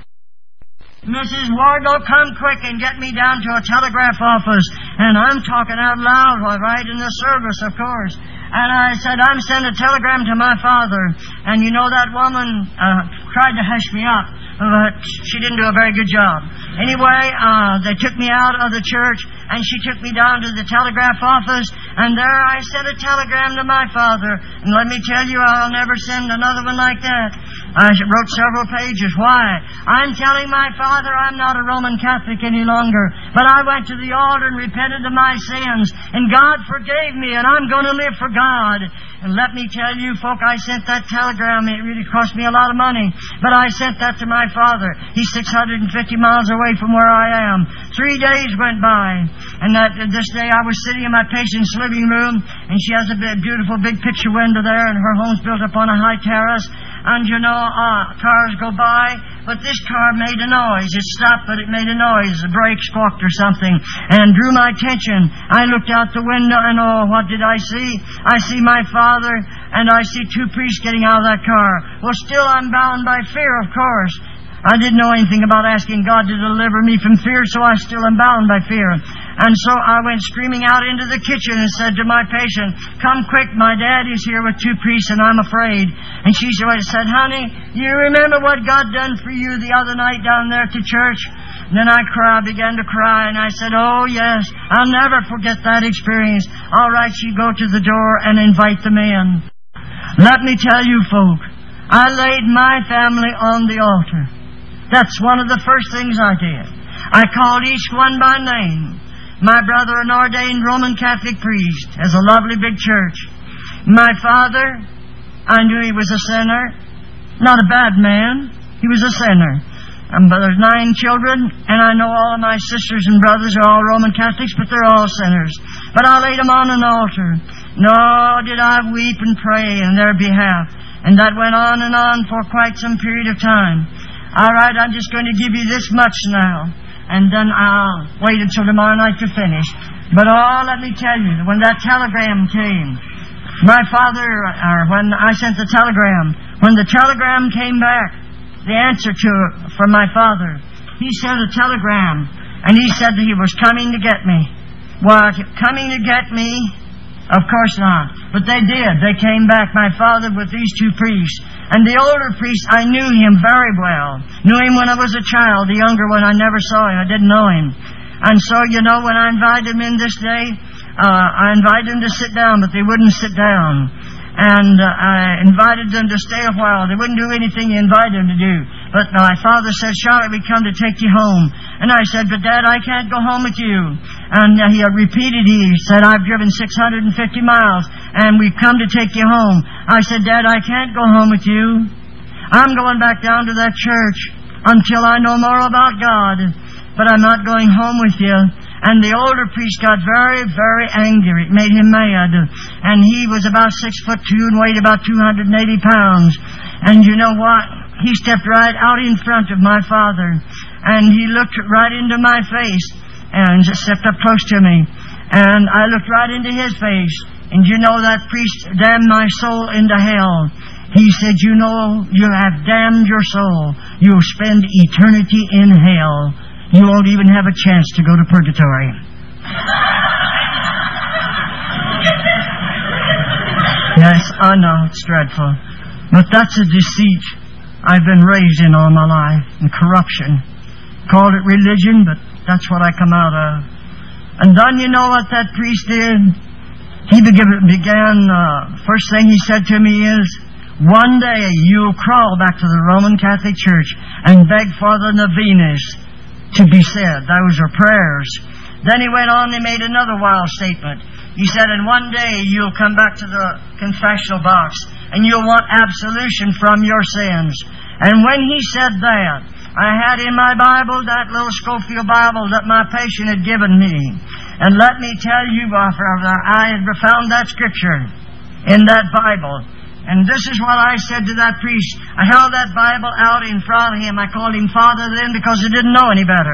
Speaker 2: Mrs. Wardle, come quick and get me down to a telegraph office. And I'm talking out loud while right in the service, of course. And I said, I'm sending a telegram to my father. And you know that woman tried to hush me up, but she didn't do a very good job. Anyway, they took me out of the church, and she took me down to the telegraph office, and there I sent a telegram to my father. And let me tell you, I'll never send another one like that. I wrote several pages. Why? I'm telling my father I'm not a Roman Catholic any longer, but I went to the altar and repented of my sins, and God forgave me, and I'm going to live for God. And let me tell you, folk, I sent that telegram. It really cost me a lot of money, but I sent that to my father. He's 650 miles away from where I am. 3 days went by, and this day I was sitting in my patient's living room, and she has a beautiful big picture window there, and her home's built up on a high terrace. And you know, cars go by, but this car made a noise. It stopped, but it made a noise. The brake squawked or something, and drew my attention. I looked out the window, and oh, what did I see? I see my father, and I see 2 priests getting out of that car. Well, still I'm bound by fear, of course. I didn't know anything about asking God to deliver me from fear, so I still am bound by fear. And so I went screaming out into the kitchen and said to my patient, come quick, my daddy's here with 2 priests and I'm afraid. And she said, honey, you remember what God done for you the other night down there at the church? And then I began to cry, and I said, oh yes, I'll never forget that experience. All right, she go to the door and invite them in. Let me tell you, folk, I laid my family on the altar. That's one of the first things I did. I called each one by name. My brother, an ordained Roman Catholic priest, has a lovely big church. My father, I knew he was a sinner. Not a bad man. He was a sinner. But there's 9 children, and I know all of my sisters and brothers are all Roman Catholics, but they're all sinners. But I laid them on an altar. Nor did I weep and pray in their behalf. And that went on and on for quite some period of time. All right, I'm just going to give you this much now, and then I'll wait until tomorrow night to finish. But let me tell you, when that telegram came, my father, when I sent the telegram, when the telegram came back, the answer from my father, he sent a telegram, and he said that he was coming to get me. Well, coming to get me? Of course not. But they did. They came back, my father, with these 2 priests. And the older priest, I knew him very well. Knew him when I was a child. The younger one, I never saw him. I didn't know him. And so, you know, when I invited them in this day, I invited them to sit down, but they wouldn't sit down. And I invited them to stay a while. They wouldn't do anything you invited them to do. But my father said, Charlotte, we come to take you home. And I said, but Dad, I can't go home with you. And he repeated, he said, I've driven 650 miles, and we've come to take you home. I said, Dad, I can't go home with you. I'm going back down to that church until I know more about God. But I'm not going home with you. And the older priest got very, very angry. It made him mad. And he was about 6'2" and weighed about 280 pounds. And you know what? He stepped right out in front of my father. And he looked right into my face and just stepped up close to me. And I looked right into his face. And you know that priest damned my soul into hell. He said, you know, you have damned your soul. You'll spend eternity in hell. You won't even have a chance to go to purgatory. Yes, I know, it's dreadful. But that's a deceit I've been raised in all my life, and corruption. Called it religion, but that's what I come out of. And then you know what that priest did? He began, first thing he said to me is, one day you'll crawl back to the Roman Catholic Church and beg for the novenas to be said. Those are prayers. Then he went on and made another wild statement. He said, and one day you'll come back to the confessional box and you'll want absolution from your sins. And when he said that, I had in my Bible that little Scofield Bible that my patient had given me. And let me tell you, I had found that scripture in that Bible. And this is what I said to that priest. I held that Bible out in front of him. I called him Father then because I didn't know any better.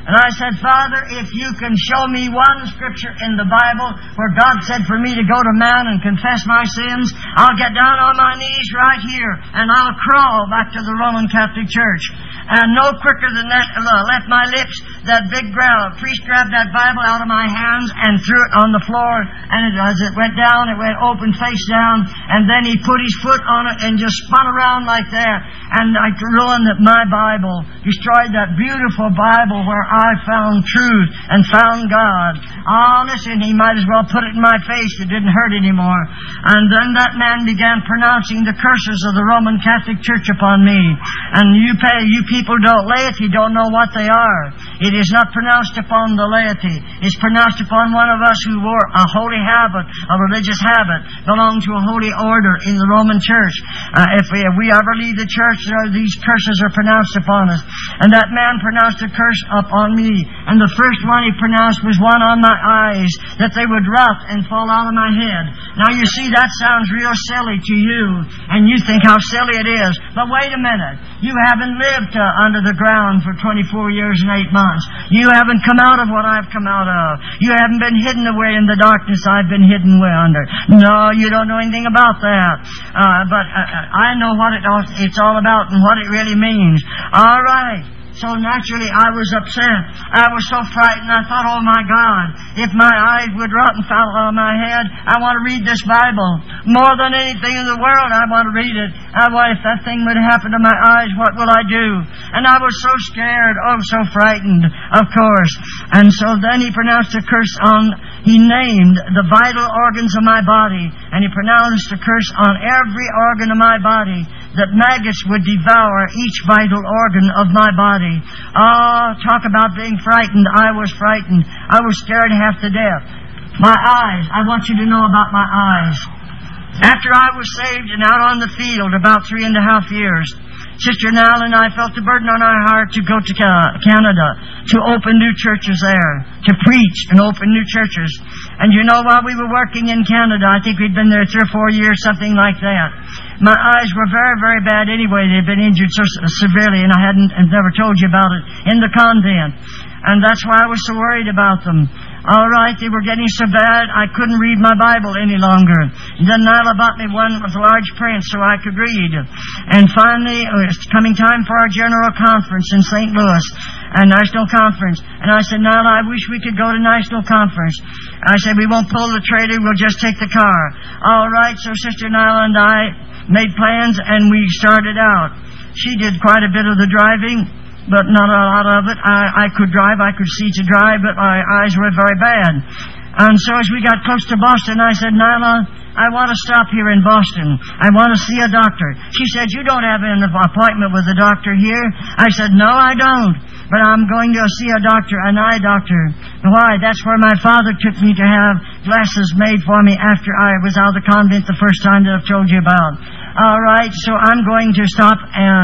Speaker 2: And I said, Father, if you can show me one scripture in the Bible where God said for me to go to man and confess my sins, I'll get down on my knees right here and I'll crawl back to the Roman Catholic Church. And no quicker than that left my lips, that big priest grabbed that Bible out of my hands and threw it on the floor. And as it went down, it went open face down. And then he put his foot on it and just spun around like that. And I ruined my Bible, destroyed that beautiful Bible where I found truth and found God. Oh, listen, he might as well put it in my face. It didn't hurt anymore. And then that man began pronouncing the curses of the Roman Catholic Church upon me. And you people laity don't know what they are. It is not pronounced upon the laity. It's pronounced upon one of us who wore a holy habit, a religious habit, belonged to a holy order in the Roman Church. If we ever leave the church, these curses are pronounced upon us. And that man pronounced a curse upon me. And the first one he pronounced was one on my eyes, that they would rot and fall out of my head. Now you see, that sounds real silly to you, and you think how silly it is. But wait a minute. You haven't lived under the ground for 24 years and 8 months. You haven't come out of what I've come out of. You haven't been hidden away in the darkness I've been hidden away under. No, you don't know anything about that. But I know what it's all about and what it really means. All right. So naturally, I was upset. I was so frightened. I thought, oh my God, if my eyes would rot and fall on my head, I want to read this Bible. More than anything in the world, I want to read it. If that thing would happen to my eyes, what will I do? And I was so scared, so frightened, of course. And so then he pronounced a curse he named the vital organs of my body, and he pronounced a curse on every organ of my body, that maggots would devour each vital organ of my body. Oh, talk about being frightened. I was frightened. I was scared half to death. My eyes. I want you to know about my eyes. After I was saved and out on the field about 3.5 years, Sister Nell and I felt the burden on our heart to go to Canada, to open new churches there, to preach and open new churches. And you know, while we were working in Canada, I think we'd been there 3 or 4 years, something like that. My eyes were very, very bad anyway. They'd been injured so severely, and I never told you about it, in the convent. And that's why I was so worried about them. All right, they were getting so bad, I couldn't read my Bible any longer. And then Nyla bought me one with large print so I could read. And finally, it was coming time for our general conference in St. Louis, a national conference. And I said, Nyla, I wish we could go to national conference. I said, we won't pull the trailer, we'll just take the car. All right, so Sister Nyla and I made plans, and we started out. She did quite a bit of the driving, but not a lot of it. I could drive, I could see to drive, but my eyes were very bad. And so as we got close to Boston, I said, Nyla, I want to stop here in Boston. I want to see a doctor. She said, you don't have an appointment with a doctor here. I said, no, I don't. But I'm going to see a doctor, an eye doctor. Why? That's where my father took me to have glasses made for me after I was out of the convent the first time that I've told you about. All right, so I'm going to stop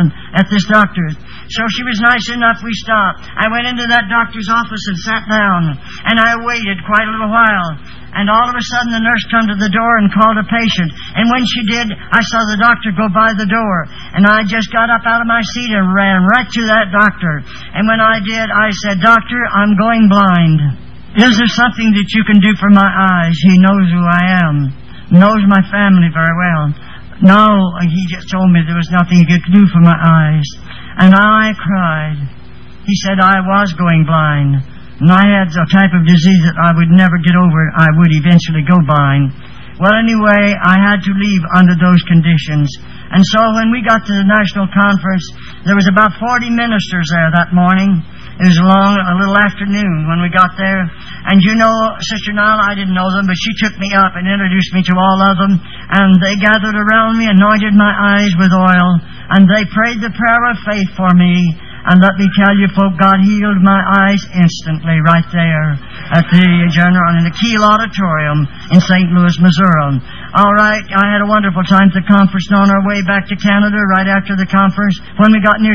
Speaker 2: at this doctor's. So she was nice enough, we stopped. I went into that doctor's office and sat down, and I waited quite a little while. And all of a sudden the nurse came to the door and called a patient. And when she did, I saw the doctor go by the door. And I just got up out of my seat and ran right to that doctor. And when I did, I said, Doctor, I'm going blind. Is there something that you can do for my eyes? He knows who I am, knows my family very well. No, he just told me there was nothing he could do for my eyes. And I cried. He said I was going blind. And I had a type of disease that I would never get over. I would eventually go blind. Well, anyway, I had to leave under those conditions. And so when we got to the national conference, there was about 40 ministers there that morning. It was a little afternoon when we got there. And you know, Sister Nala, I didn't know them, but she took me up and introduced me to all of them. And they gathered around me, anointed my eyes with oil, and they prayed the prayer of faith for me. And let me tell you, folk, God healed my eyes instantly right there at the General in the Kiel Auditorium in St. Louis, Missouri. All right, I had a wonderful time at the conference. And on our way back to Canada, right after the conference, when we got near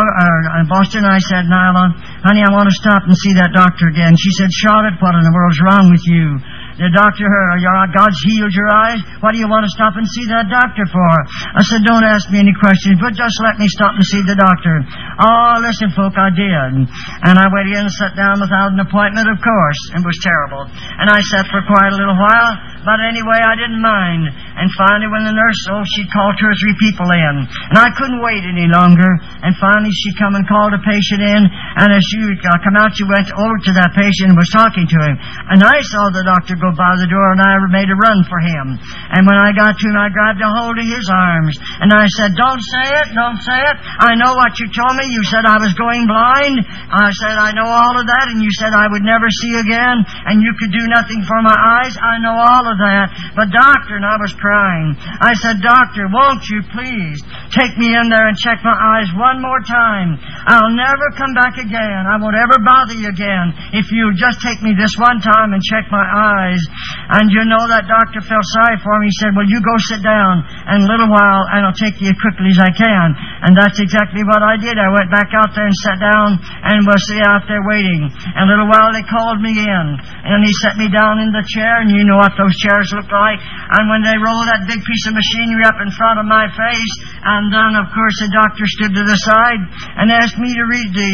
Speaker 2: Boston, I said, Nyla, honey, I want to stop and see that doctor again. She said, Charlotte, what in the world's wrong with you? The doctor, God's healed your eyes. What do you want to stop and see that doctor for? I said, don't ask me any questions, but just let me stop and see the doctor. Oh, listen, folk, I did. And I went in and sat down without an appointment, of course. It was terrible. And I sat for quite a little while, but anyway, I didn't mind. And finally, when the nurse, she'd called 2 or 3 people in. And I couldn't wait any longer. And finally, she come and called a patient in. And as she come out, she went over to that patient and was talking to him. And I saw the doctor go by the door, and I made a run for him. And when I got to him, I grabbed a hold of his arms. And I said, don't say it, don't say it. I know what you told me. You said I was going blind. I said, I know all of that. And you said I would never see again. And you could do nothing for my eyes. I know all of that. But doctor, and I was crying. I said, doctor, won't you please take me in there and check my eyes one more time? I'll never come back again. I won't ever bother you again if you just take me this one time and check my eyes. And you know, that doctor felt sorry for me. He said, well, you go sit down in a little while and I'll take you as quickly as I can. And that's exactly what I did. I went back out there and sat down and was out there waiting. And a little while they called me in. And he set me down in the chair, and you know what those chairs look like. And when they rolled that big piece of machinery up in front of my face, and then, of course, the doctor stood to the side and asked me to read the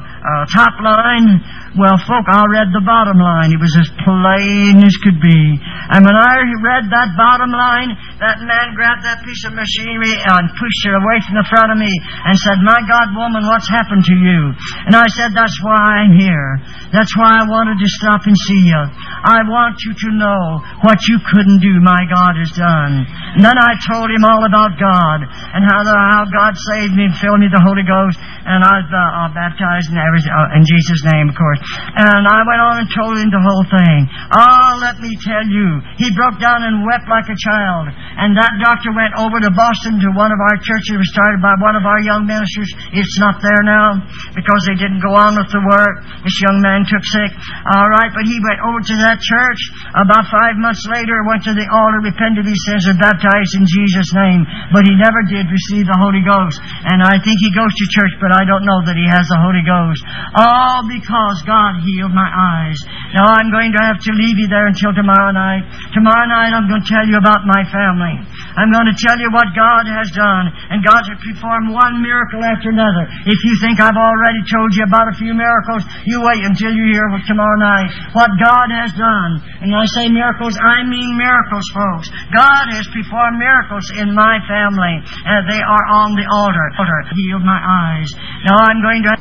Speaker 2: top line. Well, folk, I read the bottom line. It was as plain as could be. And when I read that bottom line, that man grabbed that piece of machinery and pushed it away from the front of me and said, my God, woman, what's happened to you? And I said, that's why I'm here. That's why I wanted to stop and see you. I want you to know what you couldn't do, my God has done. And then I told him all about God and how God saved me and filled me with the Holy Ghost. And I was baptized and everything, in Jesus' name, of course. And I went on and told him the whole thing. Oh, let me tell you, he broke down and wept like a child. And that doctor went over to Boston to one of our churches. It was started by one of our young ministers. It's not there now because they didn't go on with the work. This young man took sick. All right, but he went over to that church. About 5 months later, went to the altar, repented of his sins, and baptized in Jesus' name. But he never did receive the Holy Ghost. And I think he goes to church, but I don't know that he has the Holy Ghost. All because God healed my eyes. Now I'm going to have to leave you there until tomorrow night. Tomorrow night I'm going to tell you about my family. I'm going to tell you what God has done. And God has performed one miracle after another. If you think I've already told you about a few miracles, you wait until you hear tomorrow night what God has done. And when I say miracles, I mean miracles, folks. God has performed miracles in my family. They are on the altar. Healed my eyes. Now I'm going to...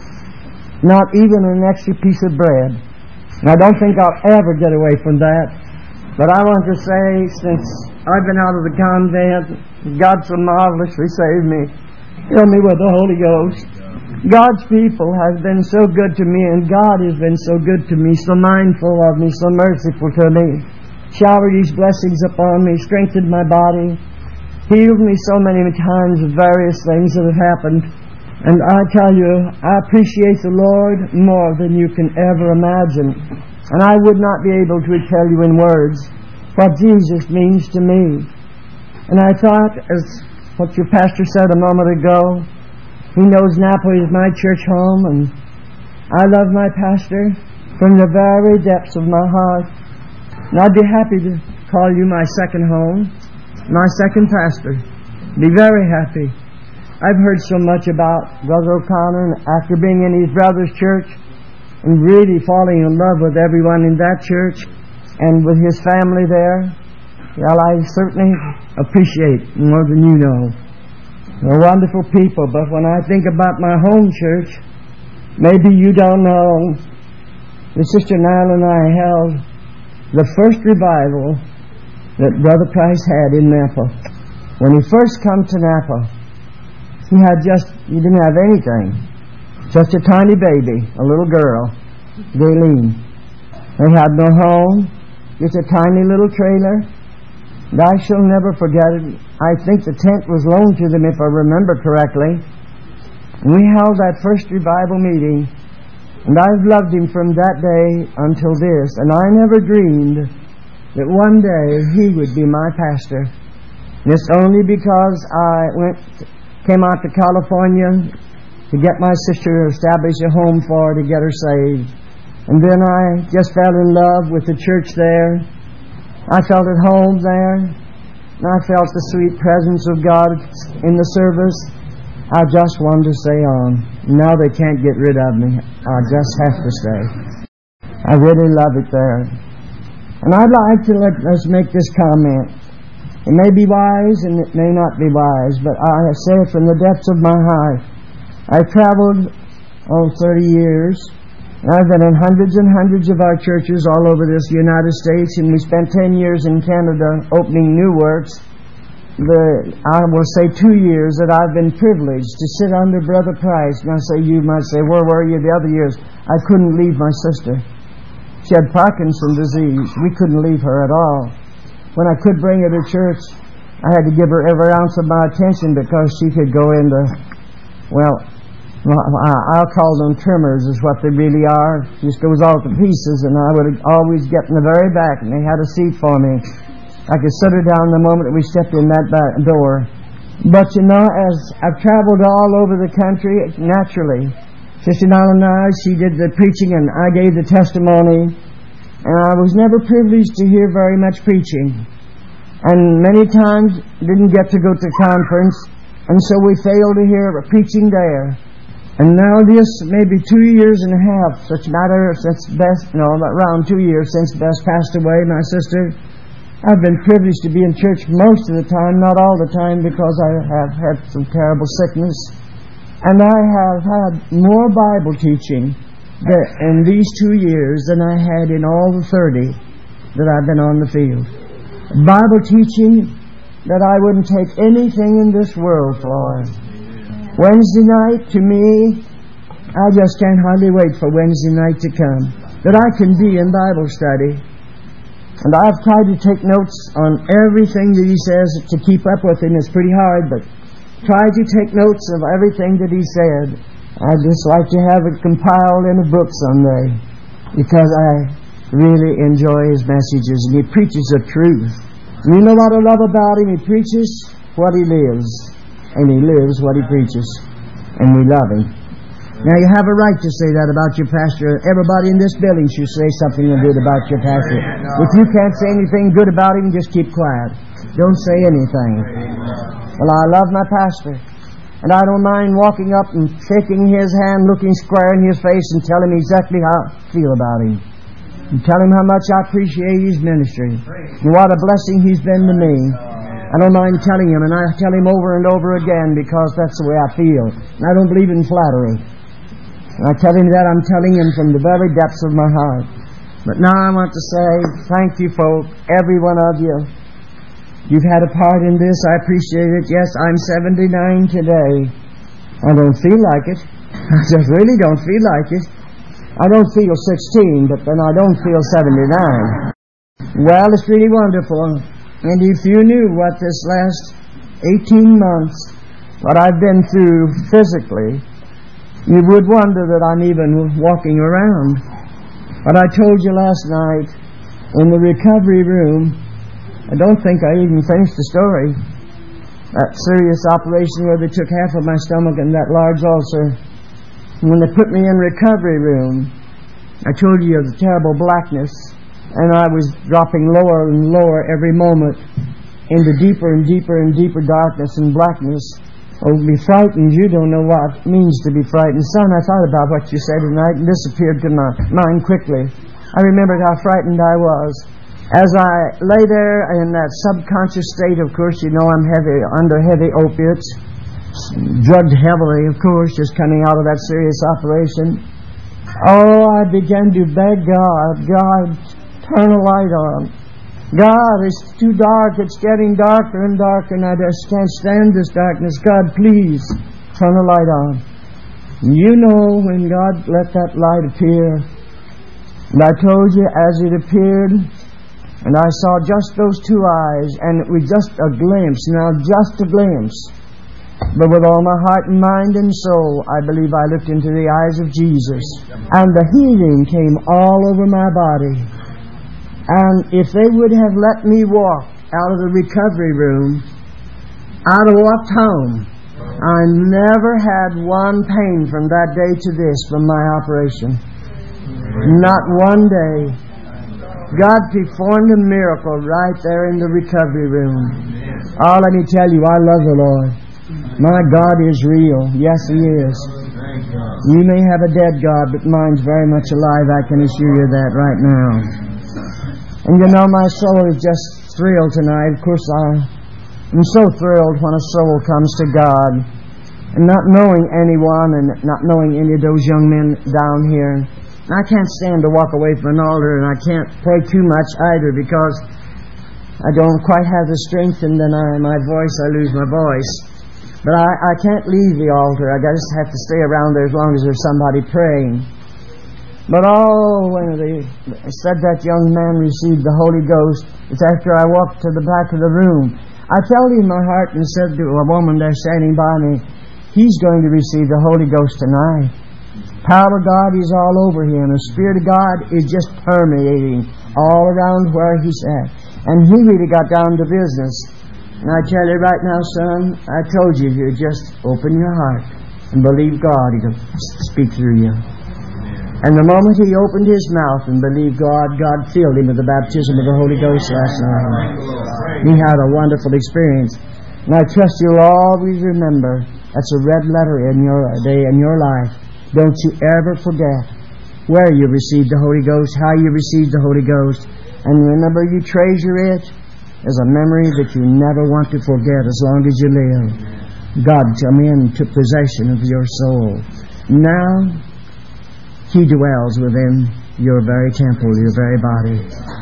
Speaker 1: Not even an extra piece of bread. And I don't think I'll ever get away from that. But I want to say, since I've been out of the convent, God so marvelously saved me, filled me with the Holy Ghost. God's people have been so good to me, and God has been so good to me, so mindful of me, so merciful to me. Showered His blessings upon me, strengthened my body, healed me so many times of various things that have happened. And I tell you, I appreciate the Lord more than you can ever imagine. And I would not be able to tell you in words what Jesus means to me. And I thought, as what your pastor said a moment ago, he knows Napa is my church home, and I love my pastor from the very depths of my heart. And I'd be happy to call you my second home, my second pastor. Be very happy. I've heard so much about Brother O'Connor, and after being in his brother's church and really falling in love with everyone in that church and with his family there, well, I certainly appreciate more than you know. They're wonderful people, but when I think about my home church, maybe you don't know, the Sister Nyla and I held the first revival that Brother Price had in Napa. When he first come to Napa, he didn't have anything. Just a tiny baby, a little girl, Daleen. They had no home, just a tiny little trailer. And I shall never forget it. I think the tent was loaned to them, if I remember correctly. And we held that first revival meeting. And I've loved him from that day until this. And I never dreamed that one day he would be my pastor. And it's only because I came out to California to get my sister to establish a home for her, to get her saved. And then I just fell in love with the church there. I felt at home there, and I felt the sweet presence of God in the service. I just wanted to stay on. Now they can't get rid of me. I just have to stay. I really love it there. And I'd like to let us make this comment. It may be wise and it may not be wise, but I say it from the depths of my heart. I've traveled 30 years. I've been in hundreds and hundreds of our churches all over this United States, and we spent 10 years in Canada opening new works. I will say 2 years that I've been privileged to sit under Brother Price. Now you might say, where were you the other years? I couldn't leave my sister. She had Parkinson's disease. We couldn't leave her at all. When I could bring her to church, I had to give her every ounce of my attention because she could go into, I'll call them tremors is what they really are. She just goes all to pieces, and I would always get in the very back, and they had a seat for me. I could sit her down the moment that we stepped in that back door. But as I've traveled all over the country, naturally, Sister Nala, she did the preaching and I gave the testimony. And I was never privileged to hear very much preaching. And many times didn't get to go to conference, and so we failed to hear preaching there. And now this maybe 2 years and a half, around 2 years since Bess passed away, my sister, I've been privileged to be in church most of the time, not all the time, because I have had some terrible sickness. And I have had more Bible teaching in these 2 years than I had in all the 30 that I've been on the field. Bible teaching that I wouldn't take anything in this world for. Wednesday night, to me, I just can't hardly wait for Wednesday night to come, that I can be in Bible study. And I've tried to take notes on everything that he says to keep up with him. It's pretty hard, but try to take notes of everything that he said. I'd just like to have it compiled in a book someday, because I really enjoy his messages, and he preaches the truth. You know what I love about him? He preaches what he lives, and he lives what he preaches, and we love him. Now you have a right to say that about your pastor. Everybody in this building should say something good about your pastor. If you can't say anything good about him, just keep quiet. Don't say anything. Well, I love my pastor, and I don't mind walking up and shaking his hand, looking square in his face, and telling him exactly how I feel about him. And tell him how much I appreciate his ministry, and what a blessing he's been to me. I don't mind telling him, and I tell him over and over again, because that's the way I feel. And I don't believe in flattery. And I tell him that I'm telling him from the very depths of my heart. But now I want to say thank you, folk, every one of you. You've had a part in this. I appreciate it. Yes, I'm 79 today. I don't feel like it. I just really don't feel like it. I don't feel 16, but then I don't feel 79. Well, it's really wonderful. And if you knew what this last 18 months, what I've been through physically, you would wonder that I'm even walking around. But I told you last night in the recovery room, I don't think I even finished the story. That serious operation where they took half of my stomach and that large ulcer. When they put me in recovery room, I told you of the terrible blackness, and I was dropping lower and lower every moment into deeper and deeper and deeper darkness and blackness. Oh, be frightened. You don't know what it means to be frightened. Son, I thought about what you said tonight, and disappeared to my mind quickly. I remembered how frightened I was. As I lay there in that subconscious state, of course, you know I'm under heavy opiates, drugged heavily, of course, just coming out of that serious operation. Oh, I began to beg God, turn a light on. God, it's too dark, it's getting darker and darker, and I just can't stand this darkness. God, please, turn a light on. You know when God let that light appear. And I told you, as it appeared, and I saw just those two eyes, and it was just a glimpse, now just a glimpse. But with all my heart and mind and soul, I believe I looked into the eyes of Jesus. And the healing came all over my body. And if they would have let me walk out of the recovery room, I'd have walked home. I never had one pain from that day to this from my operation. Not one day. God performed a miracle right there in the recovery room. Oh, let me tell you, I love the Lord. My God is real. Yes, He is. You may have a dead God, but mine's very much alive. I can assure you that right now. And you know, my soul is just thrilled tonight. Of course, I'm so thrilled when a soul comes to God. And not knowing anyone and not knowing any of those young men down here. And I can't stand to walk away from an altar, and I can't pray too much either because I don't quite have the strength, and then I lose my voice. But I can't leave the altar. I just have to stay around there as long as there's somebody praying. But when they said that young man received the Holy Ghost, it's after I walked to the back of the room. I felt in my heart and said to a woman there standing by me, he's going to receive the Holy Ghost tonight. Power of God is all over him. The Spirit of God is just permeating all around where he's at. And he really got down to business. And I tell you right now, son, I told you, if you just open your heart and believe God, He'll speak through you. And the moment he opened his mouth and believed God, God filled him with the baptism of the Holy Ghost last night. He had a wonderful experience. And I trust you'll always remember that's a red letter in your day in your life. Don't you ever forget where you received the Holy Ghost, how you received the Holy Ghost. And remember, you treasure it as a memory that you never want to forget as long as you live. God come in and took possession of your soul. Now, He dwells within your very temple, your very body.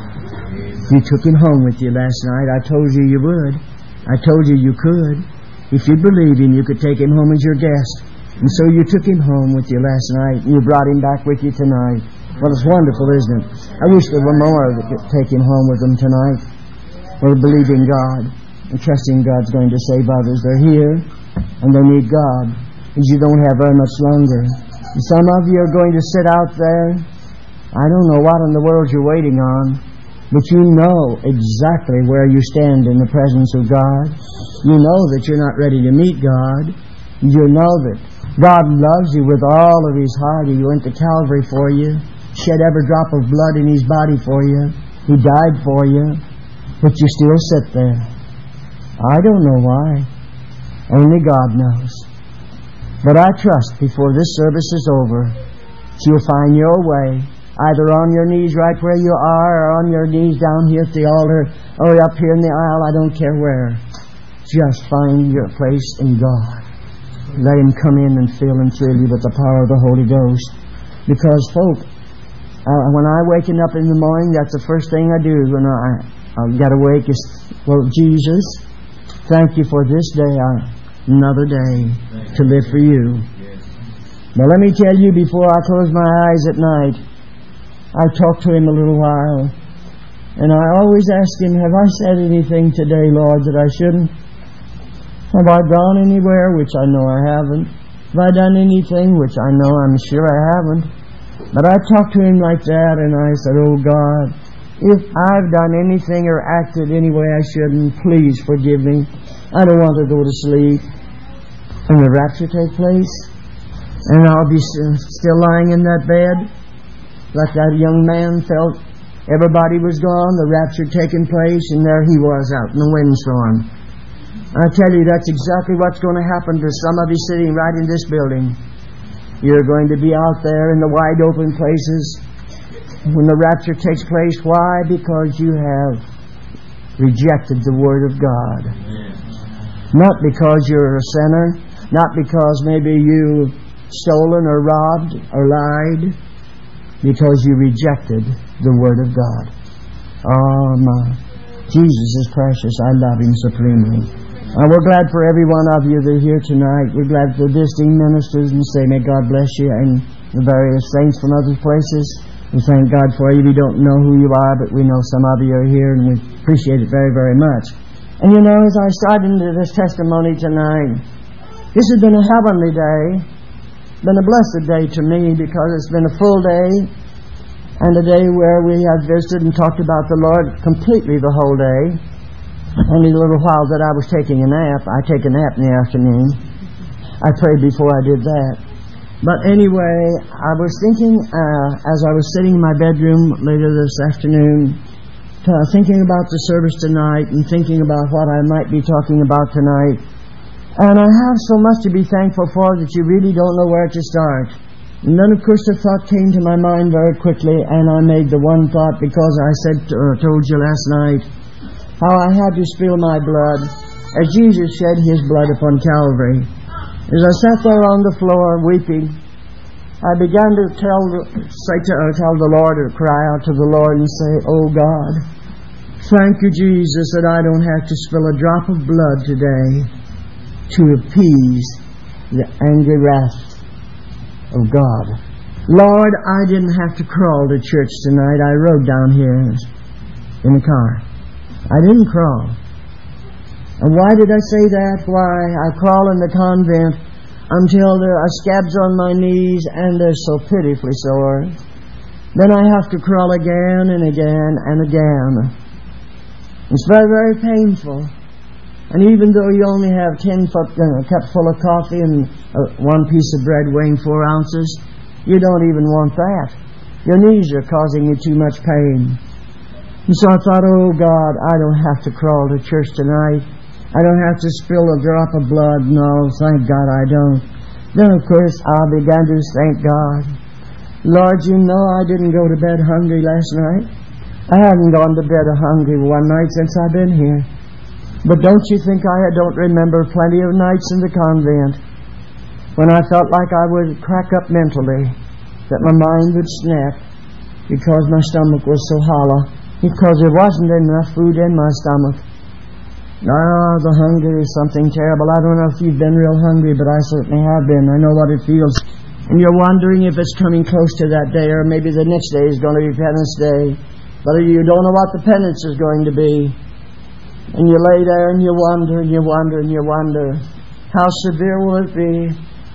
Speaker 1: You took Him home with you last night. I told you you would. I told you you could. If you believe Him, you could take Him home as your guest. And so you took Him home with you last night, and you brought Him back with you tonight. Well, it's wonderful, isn't it? I wish there were more that could take Him home with them tonight. We're believing God and trusting God's going to save others. They're here, and they need God, because you don't have very much longer. And some of you are going to sit out there. I don't know what in the world you're waiting on, but you know exactly where you stand in the presence of God. You know that you're not ready to meet God. You know that God loves you with all of His heart. He went to Calvary for you, shed every drop of blood in His body for you. He died for you, but you still sit there. I don't know why. Only God knows. But I trust before this service is over, you'll find your way, either on your knees right where you are, or on your knees down here at the altar, or up here in the aisle, I don't care where. Just find your place in God. Let Him come in and fill and thrill you with the power of the Holy Ghost. Because, folk, when I waken up in the morning, that's the first thing I do when I get awake is, well, Jesus, thank you for this day, another day to live for you. But let me tell you, before I close my eyes at night, I talk to Him a little while, and I always ask Him, have I said anything today, Lord, that I shouldn't? Have I gone anywhere, which I know I haven't? Have I done anything, which I know I'm sure I haven't? But I talked to Him like that, and I said, oh God, if I've done anything or acted any way I shouldn't, please forgive me. I don't want to go to sleep. And the rapture take place, and I'll be still lying in that bed, like that young man felt everybody was gone, the rapture taking place, and there he was out in the windstorm. I tell you, that's exactly what's going to happen to some of you sitting right in this building. You're going to be out there in the wide open places when the rapture takes place. Why? Because you have rejected the Word of God. Not because you're a sinner, not because maybe you stolen or robbed or lied, because you rejected the Word of God. Oh, my. Jesus is precious. I love Him supremely. We're glad for every one of you that are here tonight. We're glad for visiting ministers and say, may God bless you, and the various saints from other places. We thank God for you. We don't know who you are, but we know some of you are here, and we appreciate it very, very much. And you know, as I start into this testimony tonight, this has been a heavenly day, been a blessed day to me, because it's been a full day, and a day where we have visited and talked about the Lord completely the whole day. Only a little while that I was taking a nap. I take a nap in the afternoon. I prayed before I did that. But anyway, I was thinking, as I was sitting in my bedroom later this afternoon, thinking about the service tonight and thinking about what I might be talking about tonight. And I have so much to be thankful for that you really don't know where to start. And then, of course, the thought came to my mind very quickly, and I made the one thought because I told you last night how I had to spill my blood as Jesus shed His blood upon Calvary. As I sat there on the floor weeping, I began to tell the Lord, or cry out to the Lord and say, "Oh God, thank you, Jesus, that I don't have to spill a drop of blood today to appease the angry wrath of God. Lord, I didn't have to crawl to church tonight. I rode down here in the car. I didn't crawl. And why did I say that? Why, I crawl in the convent until there are scabs on my knees and they're so pitifully sore. Then I have to crawl again and again and again. It's very, very painful. And even though you only have 10 cup full of coffee and one piece of bread weighing 4 ounces, you don't even want that. Your knees are causing you too much pain. And so I thought, oh God, I don't have to crawl to church tonight. I don't have to spill a drop of blood. No, thank God I don't. Then, of course, I began to thank God. Lord, you know I didn't go to bed hungry last night. I haven't gone to bed hungry one night since I've been here. But don't you think I don't remember plenty of nights in the convent when I felt like I would crack up mentally, that my mind would snap because my stomach was so hollow, because there wasn't enough food in my stomach. The hunger is something terrible. I don't know if you've been real hungry, but I certainly have been. I know what it feels. And you're wondering if it's coming close to that day, or maybe the next day is going to be penance day. But you don't know what the penance is going to be. And you lay there and you wonder and you wonder and you wonder. How severe will it be?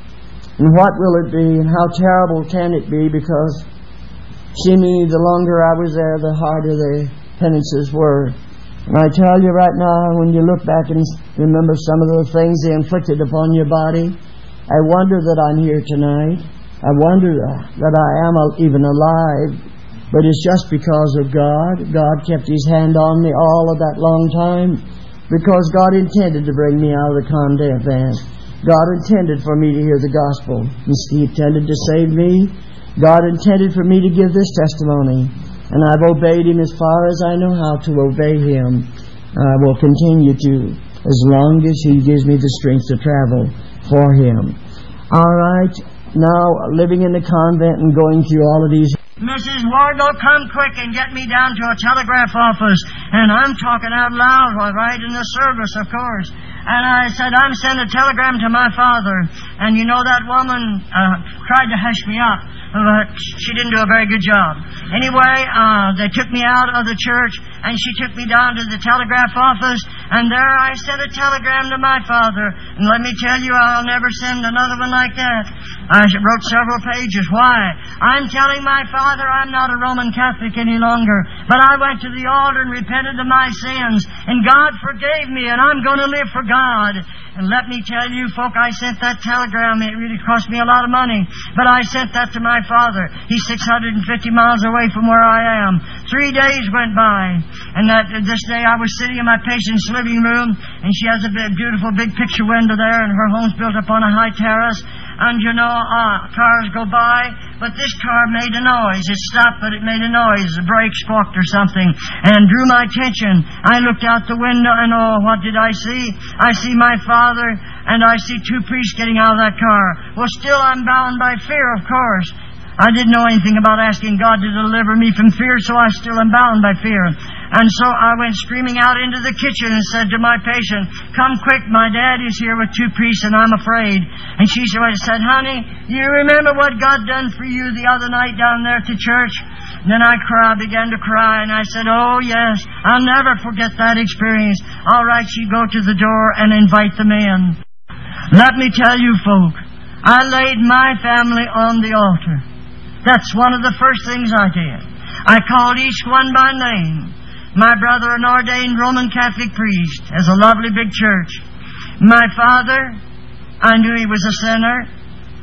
Speaker 1: And what will it be? And how terrible can it be? Because seemingly the longer I was there, the harder the penances were. And I tell you right now, when you look back and remember some of the things they inflicted upon your body, I wonder that I'm here tonight. I wonder that I am even alive. But it's just because of God. God kept His hand on me all of that long time because God intended to bring me out of the convent van. God intended for me to hear the gospel. He intended to save me. God intended for me to give this testimony. And I've obeyed Him as far as I know how to obey Him. I will continue to, as long as He gives me the strength to travel for Him. All right, now living in the convent and going through all of these.
Speaker 2: Mrs. Wardle, come quick and get me down to a telegraph office. And I'm talking out loud right in the service, of course. And I said, I'm sending a telegram to my father. And you know that woman tried to hush me up, but she didn't do a very good job. Anyway, they took me out of the church, and she took me down to the telegraph office, and there I sent a telegram to my father. And let me tell you, I'll never send another one like that. I wrote several pages. Why? I'm telling my father I'm not a Roman Catholic any longer, but I went to the altar and repented of my sins, and God forgave me, and I'm going to live for God. And let me tell you, folk, I sent that telegram. It really cost me a lot of money, but I sent that to my father. He's 650 miles away from where I am. 3 days went by, and this day I was sitting in my patient's living room, and she has a beautiful big picture window there, and her home's built up on a high terrace. And you know, cars go by, but this car made a noise. It stopped, but it made a noise. The brakes squawked or something, and drew my attention. I looked out the window, and what did I see? I see my father, and I see 2 priests getting out of that car. Well, still I'm bound by fear, of course. I didn't know anything about asking God to deliver me from fear, so I still am bound by fear. And so I went screaming out into the kitchen and said to my patient, come quick, my dad is here with 2 priests and I'm afraid. And she said, honey, you remember what God done for you the other night down there to church? And then I began to cry, and I said, oh yes, I'll never forget that experience. All right, she'd go to the door and invite them in. Let me tell you, folk, I laid my family on the altar. That's one of the first things I did. I called each one by name. My brother, an ordained Roman Catholic priest, has a lovely big church. My father, I knew he was a sinner.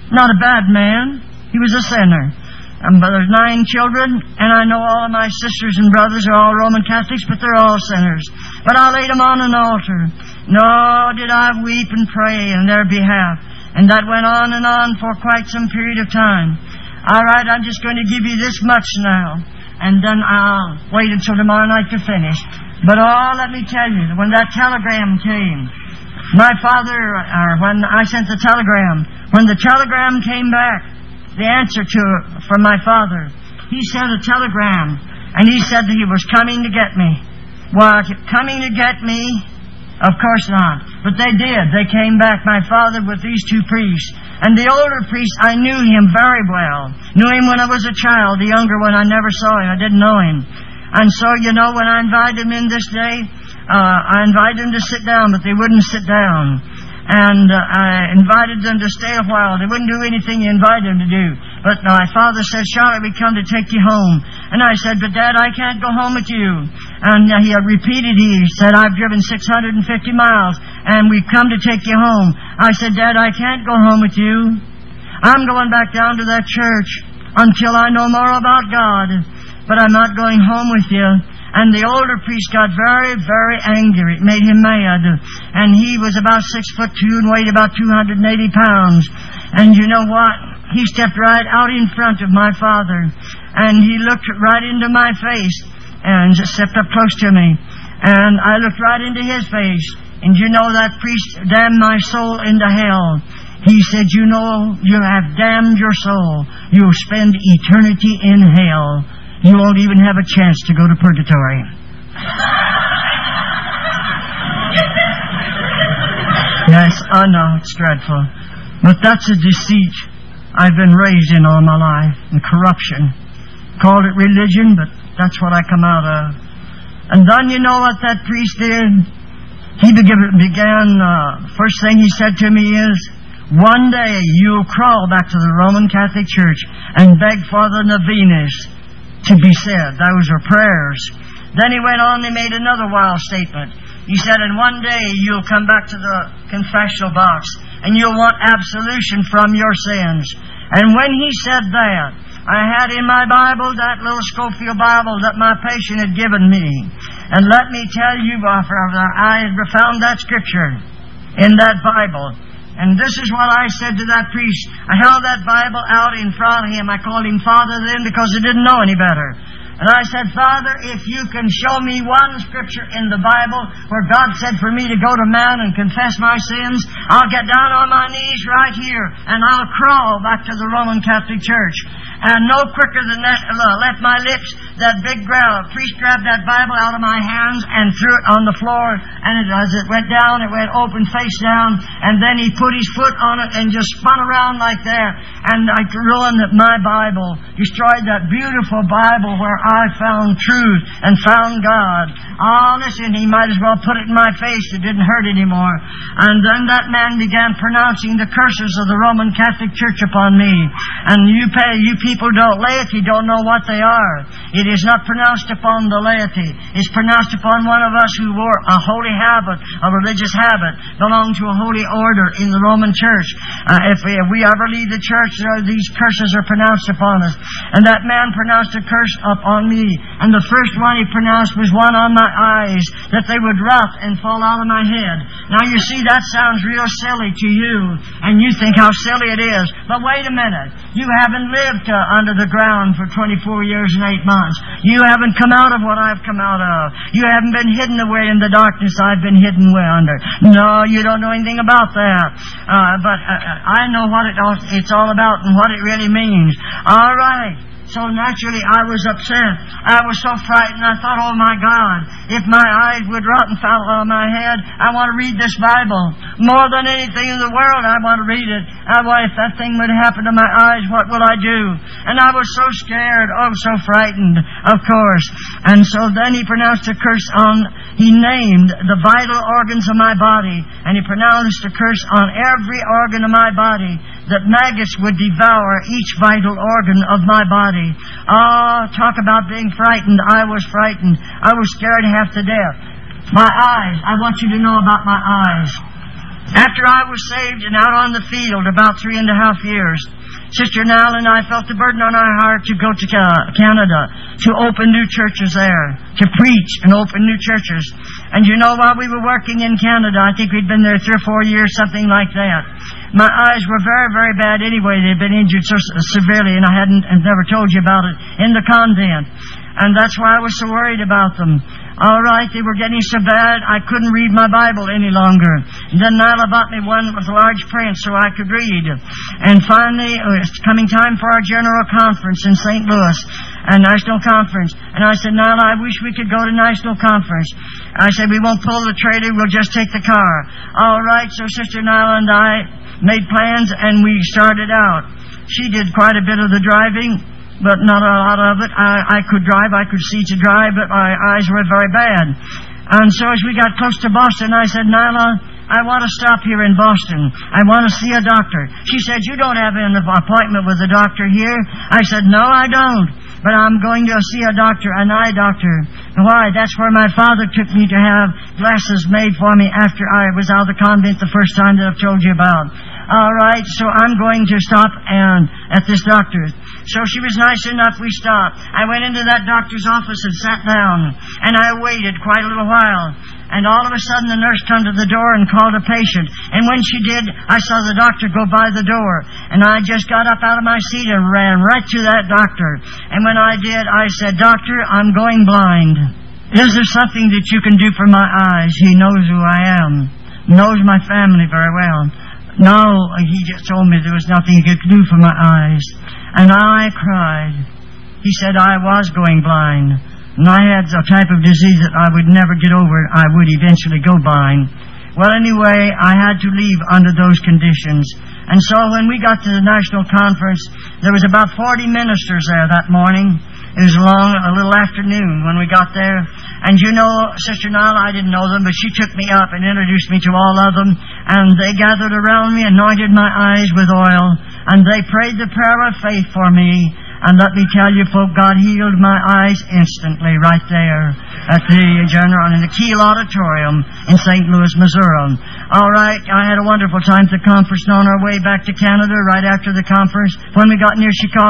Speaker 2: Not a bad man. He was a sinner. But there's 9 children, and I know all of my sisters and brothers are all Roman Catholics, but they're all sinners. But I laid them on an altar. No, did I weep and pray in their behalf. And that went on and on for quite some period of time. All right, I'm just going to give you this much now, and then I'll wait until tomorrow night to finish. But let me tell you, when that telegram came, my father, when I sent the telegram, when the telegram came back, the answer from my father, he sent a telegram, and he said that he was coming to get me. Well, coming to get me? Of course not. But they did. They came back, my father, with these 2 priests. And the older priest, I knew him very well. Knew him when I was a child. The younger one, I never saw him. I didn't know him. And so, when I invited him in this day, I invited them to sit down, but they wouldn't sit down. And I invited them to stay a while. They wouldn't do anything you invited them to do. But my father said, Charlotte, we come to take you home. And I said, but Dad, I can't go home with you. And he said, I've driven 650 miles, and we've come to take you home. I said, Dad, I can't go home with you. I'm going back down to that church until I know more about God. But I'm not going home with you. And the older priest got very, very angry. It made him mad. And he was about 6'2" and weighed about 280 pounds. And you know what? He stepped right out in front of my father. And he looked right into my face and just stepped up close to me. And I looked right into his face. And you know that priest damned my soul into hell. He said, you have damned your soul. You'll spend eternity in hell. You won't even have a chance to go to purgatory. Yes, I know, it's dreadful. But that's a deceit I've been raised in all my life, and corruption. Called it religion, but that's what I come out of. And then you know what that priest did? He began, first thing he said to me is, one day you'll crawl back to the Roman Catholic Church and beg for the novenas to be said. Those are prayers. Then he went on and made another wild statement. He said, and one day you'll come back to the confessional box and you'll want absolution from your sins. And when he said that, I had in my Bible that little Scofield Bible that my patient had given me. And let me tell you, I had found that scripture in that Bible. And this is what I said to that priest. I held that Bible out in front of him. I called him Father then because I didn't know any better. And I said, Father, if you can show me one scripture in the Bible where God said for me to go to man and confess my sins, I'll get down on my knees right here and I'll crawl back to the Roman Catholic Church. And no quicker than that left my lips, that big priest grabbed that Bible out of my hands and threw it on the floor. And as it went down, it went open face down. And then he put his foot on it and just spun around like that. And I ruined my Bible, destroyed that beautiful Bible where I found truth and found God. Oh, listen, he might as well put it in my face. It didn't hurt anymore. And then that man began pronouncing the curses of the Roman Catholic Church upon me. And you people laity don't know what they are. It is not pronounced upon the laity. It's pronounced upon one of us who wore a holy habit, a religious habit, belonged to a holy order in the Roman Church. If we ever leave the church, these curses are pronounced upon us. And that man pronounced a curse upon me. And the first one he pronounced was one on my eyes, that they would rot and fall out of my head. Now you see, that sounds real silly to you, and you think how silly it is. But wait a minute. You haven't lived under the ground for 24 years and 8 months. You haven't come out of what I've come out of. You haven't been hidden away in the darkness I've been hidden away under. No, you don't know anything about that. But I know what it's all about and what it really means. All right. So naturally, I was upset. I was so frightened. I thought, oh my God, if my eyes would rot and fall on my head, I want to read this Bible. More than anything in the world, I want to read it. If that thing would happen to my eyes, what will I do? And I was so scared, so frightened, of course. And so then he pronounced a curse he named the vital organs of my body, and he pronounced a curse on every organ of my body, that maggots would devour each vital organ of my body. Oh, talk about being frightened. I was frightened. I was scared half to death. My eyes. I want you to know about my eyes. After I was saved and out on the field about 3.5 years, Sister Nile and I felt the burden on our heart to go to Canada, to open new churches there, to preach and open new churches. And while we were working in Canada, I think we'd been there 3 or 4 years, something like that. My eyes were very, very bad anyway. They'd been injured so severely, and I never told you about it, in the convent. And that's why I was so worried about them. All right, they were getting so bad, I couldn't read my Bible any longer. And then Nyla bought me one with large print so I could read. And finally, it's coming time for our general conference in St. Louis, a national conference. And I said, Nyla, I wish we could go to national conference. I said, we won't pull the trailer, we'll just take the car. All right, so Sister Nyla and I made plans, and we started out. She did quite a bit of the driving, but not a lot of it. I could drive, I could see to drive, but my eyes were very bad. And so as we got close to Boston, I said, Nyla, I want to stop here in Boston. I want to see a doctor. She said, you don't have an appointment with a doctor here. I said, no, I don't. But I'm going to see a doctor, an eye doctor. Why? That's where my father took me to have glasses made for me after I was out of the convent the first time that I've told you about. All right, so I'm going to stop at this doctor's. So she was nice enough, we stopped. I went into that doctor's office and sat down, and I waited quite a little while. And all of a sudden the nurse come to the door and called a patient. And when she did, I saw the doctor go by the door. And I just got up out of my seat and ran right to that doctor. And when I did, I said, Doctor, I'm going blind. Is there something that you can do for my eyes? He knows who I am, knows my family very well. No, he just told me there was nothing he could do for my eyes. And I cried. He said I was going blind. And I had a type of disease that I would never get over. I would eventually go blind. Well, anyway, I had to leave under those conditions. And so when we got to the national conference, there was about 40 ministers there that morning. It was a little afternoon when we got there. And Sister Nyla, I didn't know them, but she took me up and introduced me to all of them. And they gathered around me, anointed my eyes with oil, and they prayed the prayer of faith for me. And let me tell you, folk, God healed my eyes instantly right there at the General in the Kiel Auditorium in St. Louis, Missouri. All right, I had a wonderful time at the conference, and on our way back to Canada right after the conference, when we got near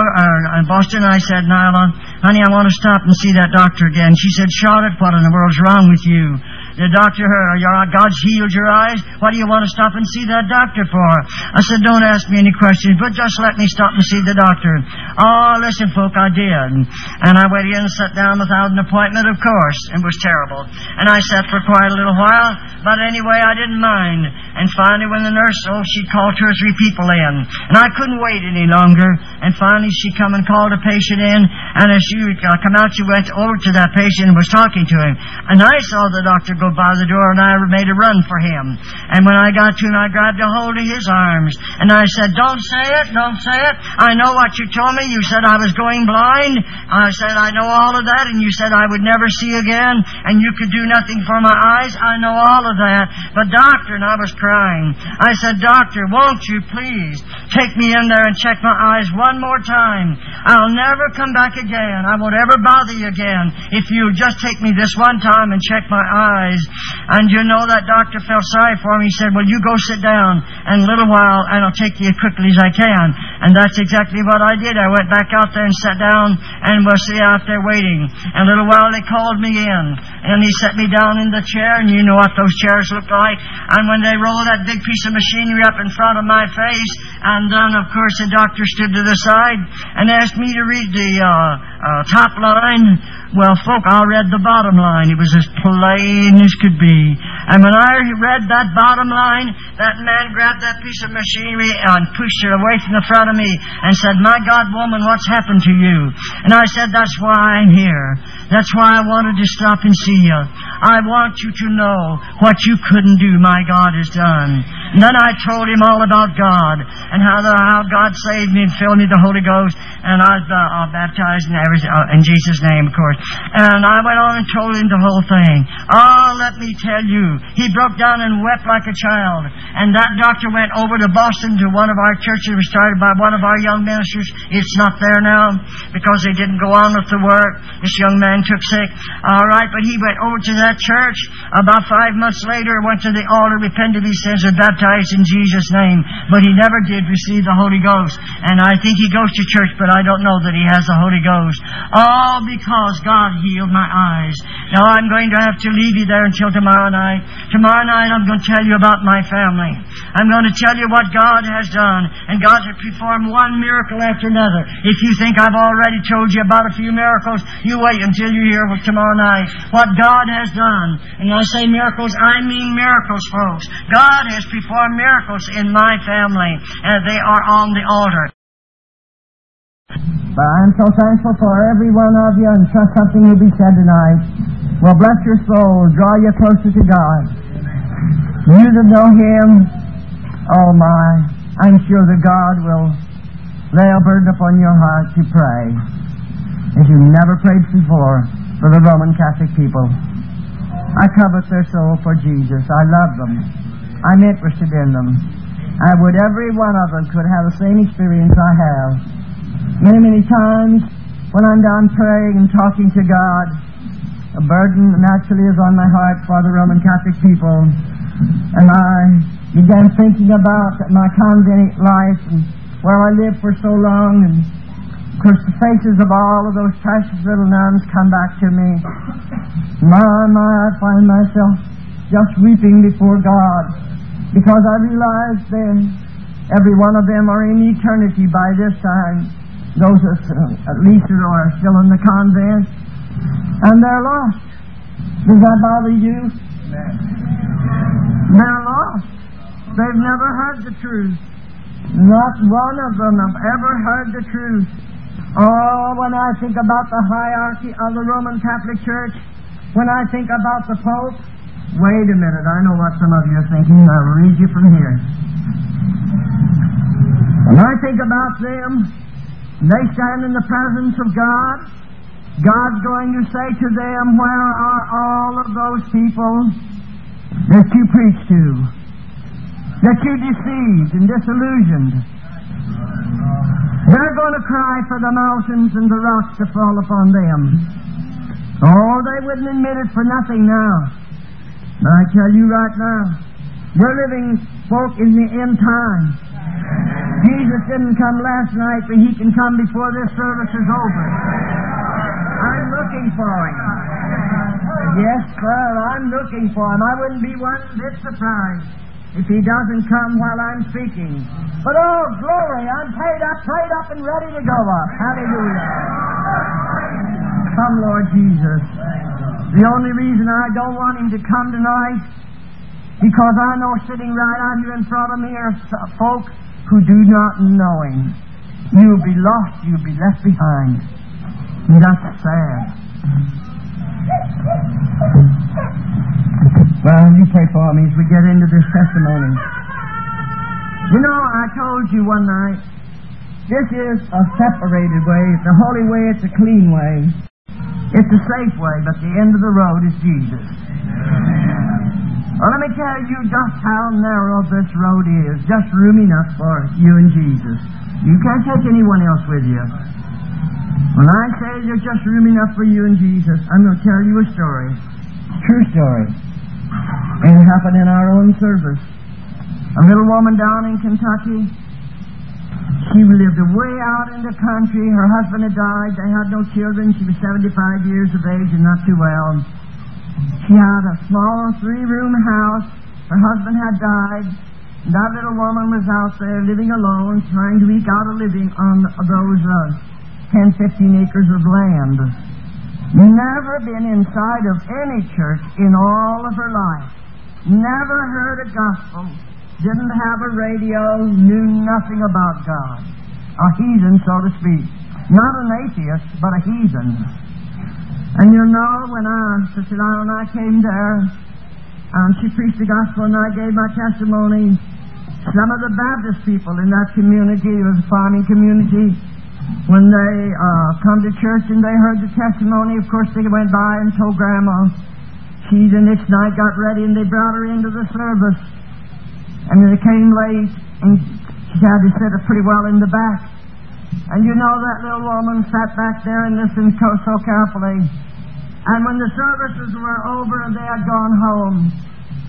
Speaker 2: Boston, I said, Nyla, honey, I want to stop and see that doctor again. She said, Charlotte, what in the world's wrong with you? The doctor, God's healed your eyes. What do you want to stop and see that doctor for? I said, don't ask me any questions, but just let me stop and see the doctor. Oh, listen, folk, I did. And I went in and sat down without an appointment, of course. It was terrible. And I sat for quite a little while, but anyway, I didn't mind. And finally, when the nurse, she called 2 or 3 people in. And I couldn't wait any longer. And finally, she come and called a patient in. And as she come out, she went over to that patient and was talking to him. And I saw the doctor go by the door, and I made a run for him. And when I got to him, I grabbed a hold of his arms. And I said, don't say it, don't say it. I know what you told me. You said I was going blind. I said, I know all of that. And you said I would never see again. And you could do nothing for my eyes. I know all of that. But doctor, and I was crying. I said, doctor, won't you please take me in there and check my eyes one more time? I'll never come back again. I won't ever bother you again if you'll just take me this one time and check my eyes. And that doctor felt sorry for me. He said, well, you go sit down in a little while, and I'll take you as quickly as I can. And that's exactly what I did. I went back out there and sat down and was out there waiting. And a little while they called me in. And he set me down in the chair, and you know what those chairs look like. And when they rolled that big piece of machinery up in front of my face, and then, of course, the doctor stood to the side and asked me to read the top line. Well, folk, I read the bottom line. It was as plain as could be. And when I read that bottom line, that man grabbed that piece of machinery and pushed it away from the front of me and said, my God, woman, what's happened to you? And I said, that's why I'm here. That's why I wanted to stop and see you. I want you to know what you couldn't do, my God has done. And then I told him all about God and how God saved me and filled me with the Holy Ghost. And I was baptized and everything, in Jesus' name, of course. And I went on and told him the whole thing. Oh, let me tell you, he broke down and wept like a child. And that doctor went over to Boston to one of our churches. It was started by one of our young ministers. It's not there now because they didn't go on with the work. This young man took sick. All right, but he went over to that church. About 5 months later, went to the altar, repented of his sins, and baptized baptized in Jesus' name, but he never did receive the Holy Ghost. And I think he goes to church, but I don't know that he has the Holy Ghost. All because God healed my eyes. Now I'm going to have to leave you there until tomorrow night. Tomorrow night I'm going to tell you about my family. I'm going to tell you what God has done. And God has performed one miracle after another. If you think I've already told you about a few miracles, you wait until you hear tomorrow night what God has done. And I say miracles, I mean miracles, folks. God has performed miracles in my family, and they are on the altar.
Speaker 1: But I'm so thankful for every one of you, and trust something will be said tonight will bless your soul, draw you closer to God. You that know Him, oh my, I'm sure that God will lay a burden upon your heart to pray as you never prayed before for the Roman Catholic people. I covet their soul for Jesus. I love them. I'm interested in them. I would every one of them could have the same experience I have. Many, many times when I'm down praying and talking to God, a burden naturally is on my heart for the Roman Catholic people. And I began thinking about my convent life and where I lived for so long, and of course the faces of all of those precious little nuns come back to me. My, I find myself just weeping before God, because I realize then every one of them are in eternity by this time. Those at least who are still in the convent, and they're lost. Does that bother you? They're lost. They've never heard the truth. Not one of them have ever heard the truth. Oh, when I think about the hierarchy of the Roman Catholic Church, when I think about the Pope, wait a minute, I know what some of you are thinking. I'll read you from here. When I think about them, they stand in the presence of God. God's going to say to them, where are all of those people that you preach to, that you deceived and disillusioned? They're going to cry for the mountains and the rocks to fall upon them. Oh, they wouldn't admit it for nothing now. But I tell you right now, we're living, folk, in the end time. Jesus didn't come last night, but He can come before this service is over. I'm looking for Him. Yes, sir, I'm looking for Him. I wouldn't be one bit surprised if He doesn't come while I'm speaking. But oh, glory, I'm prayed up and ready to go up. Hallelujah. Come, Lord Jesus. The only reason I don't want Him to come tonight, because I know sitting right out here in front of me are folk who do not know Him. You'll be lost, you'll be left behind. And that's sad. Well, you pray for me as we get into this testimony. You know, I told you one night, this is a separated way. It's a holy way, it's a clean way. It's a safe way, but the end of the road is Jesus. Well, let me tell you just how narrow this road is. Just room enough for you and Jesus. You can't take anyone else with you. When I say there's just room enough for you and Jesus, I'm going to tell you a story. True story. And it happened in our own service. A little woman down in Kentucky. She lived way out in the country. Her husband had died. They had no children. She was 75 years of age and not too well. She had a small 3-room house. Her husband had died. That little woman was out there living alone, trying to eke out a living on those 10, 15 acres of land. Never been inside of any church in all of her life. Never heard a gospel. Didn't have a radio. Knew nothing about God. A heathen, so to speak. Not an atheist, but a heathen. And you know, when Sister Lyle and I came there, she preached the gospel and I gave my testimony. Some of the Baptist people in that community, it was a farming community, when they come to church and they heard the testimony, of course they went by and told Grandma. She the next night got ready and they brought her into the service. And they came late and she had to sit pretty well in the back. And you know, that little woman sat back there and listened so carefully. And when the services were over and they had gone home,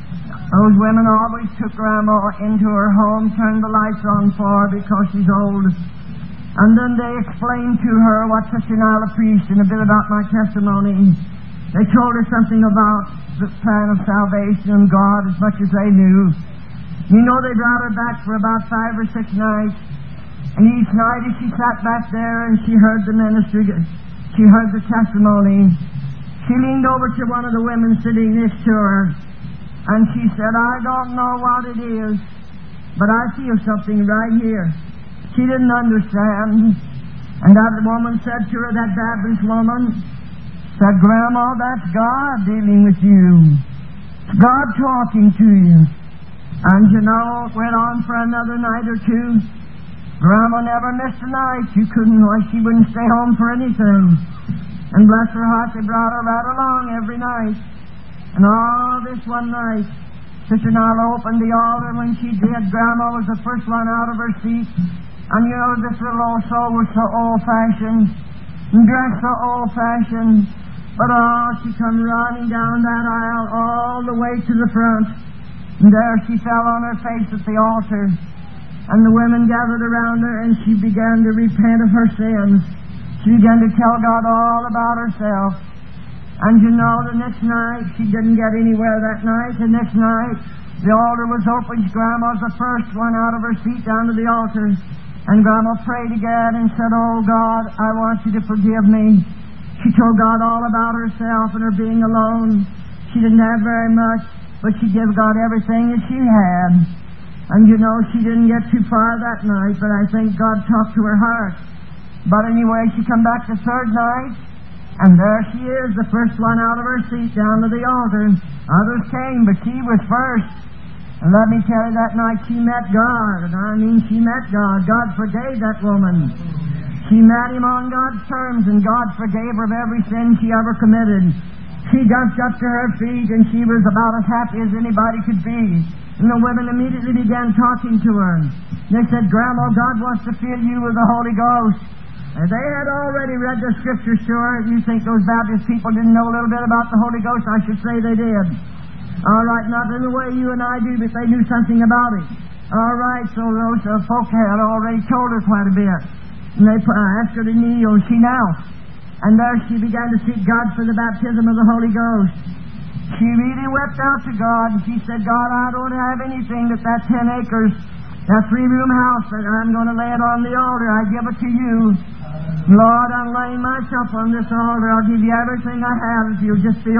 Speaker 1: Those women always took Grandma into her home, turned the lights on for her because she's old. And then they explained to her what Sister Nyla preached and a bit about my testimony. They told her something about the plan of salvation and God as much as they knew. You know, they brought her back for about 5 or 6 nights. And each night as she sat back there and she heard the ministry, she heard the testimony, she leaned over to one of the women sitting next to her. And she said, I don't know what it is, but I feel something right here. She didn't understand. And that woman said to her, that Baptist woman, said, Grandma, that's God dealing with you. It's God talking to you. And you know, it went on for another night or two. Grandma never missed a night. She wouldn't stay home for anything. And bless her heart, they brought her right along every night. And all this one night, Sister Nyla opened the altar. When she did, Grandma was the first one out of her seat. And you know, this little old soul was so old-fashioned, and dressed so old-fashioned. But she come running down that aisle all the way to the front. And there she fell on her face at the altar. And the women gathered around her, and she began to repent of her sins. She began to tell God all about herself. And you know, the next night, she didn't get anywhere that night. The next night, the altar was open. Grandma was the first one out of her seat down to the altar. And Grandma prayed again and said, Oh God, I want you to forgive me. She told God all about herself and her being alone. She didn't have very much, but she gave God everything that she had. And you know, she didn't get too far that night, but I think God talked to her heart. But anyway, she come back the third night, and there she is, the first one out of her seat down to the altar. Others came, but she was first. And let me tell you, that night she met God. And I mean, she met God. God forgave that woman. She met Him on God's terms, and God forgave her of every sin she ever committed. She jumped up to her feet, and she was about as happy as anybody could be. And the women immediately began talking to her. They said, Grandma, God wants to fill you with the Holy Ghost. And they had already read the Scriptures to her. You think those Baptist people didn't know a little bit about the Holy Ghost? I should say they did. All right, not in the way you and I do, but they knew something about it. All right, so those folk had already told her quite a bit. And they asked her to kneel, and she knelt. And there she began to seek God for the baptism of the Holy Ghost. She really wept out to God, and she said, God, I don't have anything but that 10 acres, that 3-room house, that I'm going to lay it on the altar. I give it to you. Lord, I'm laying myself on this altar. I'll give you everything I have if you'll just be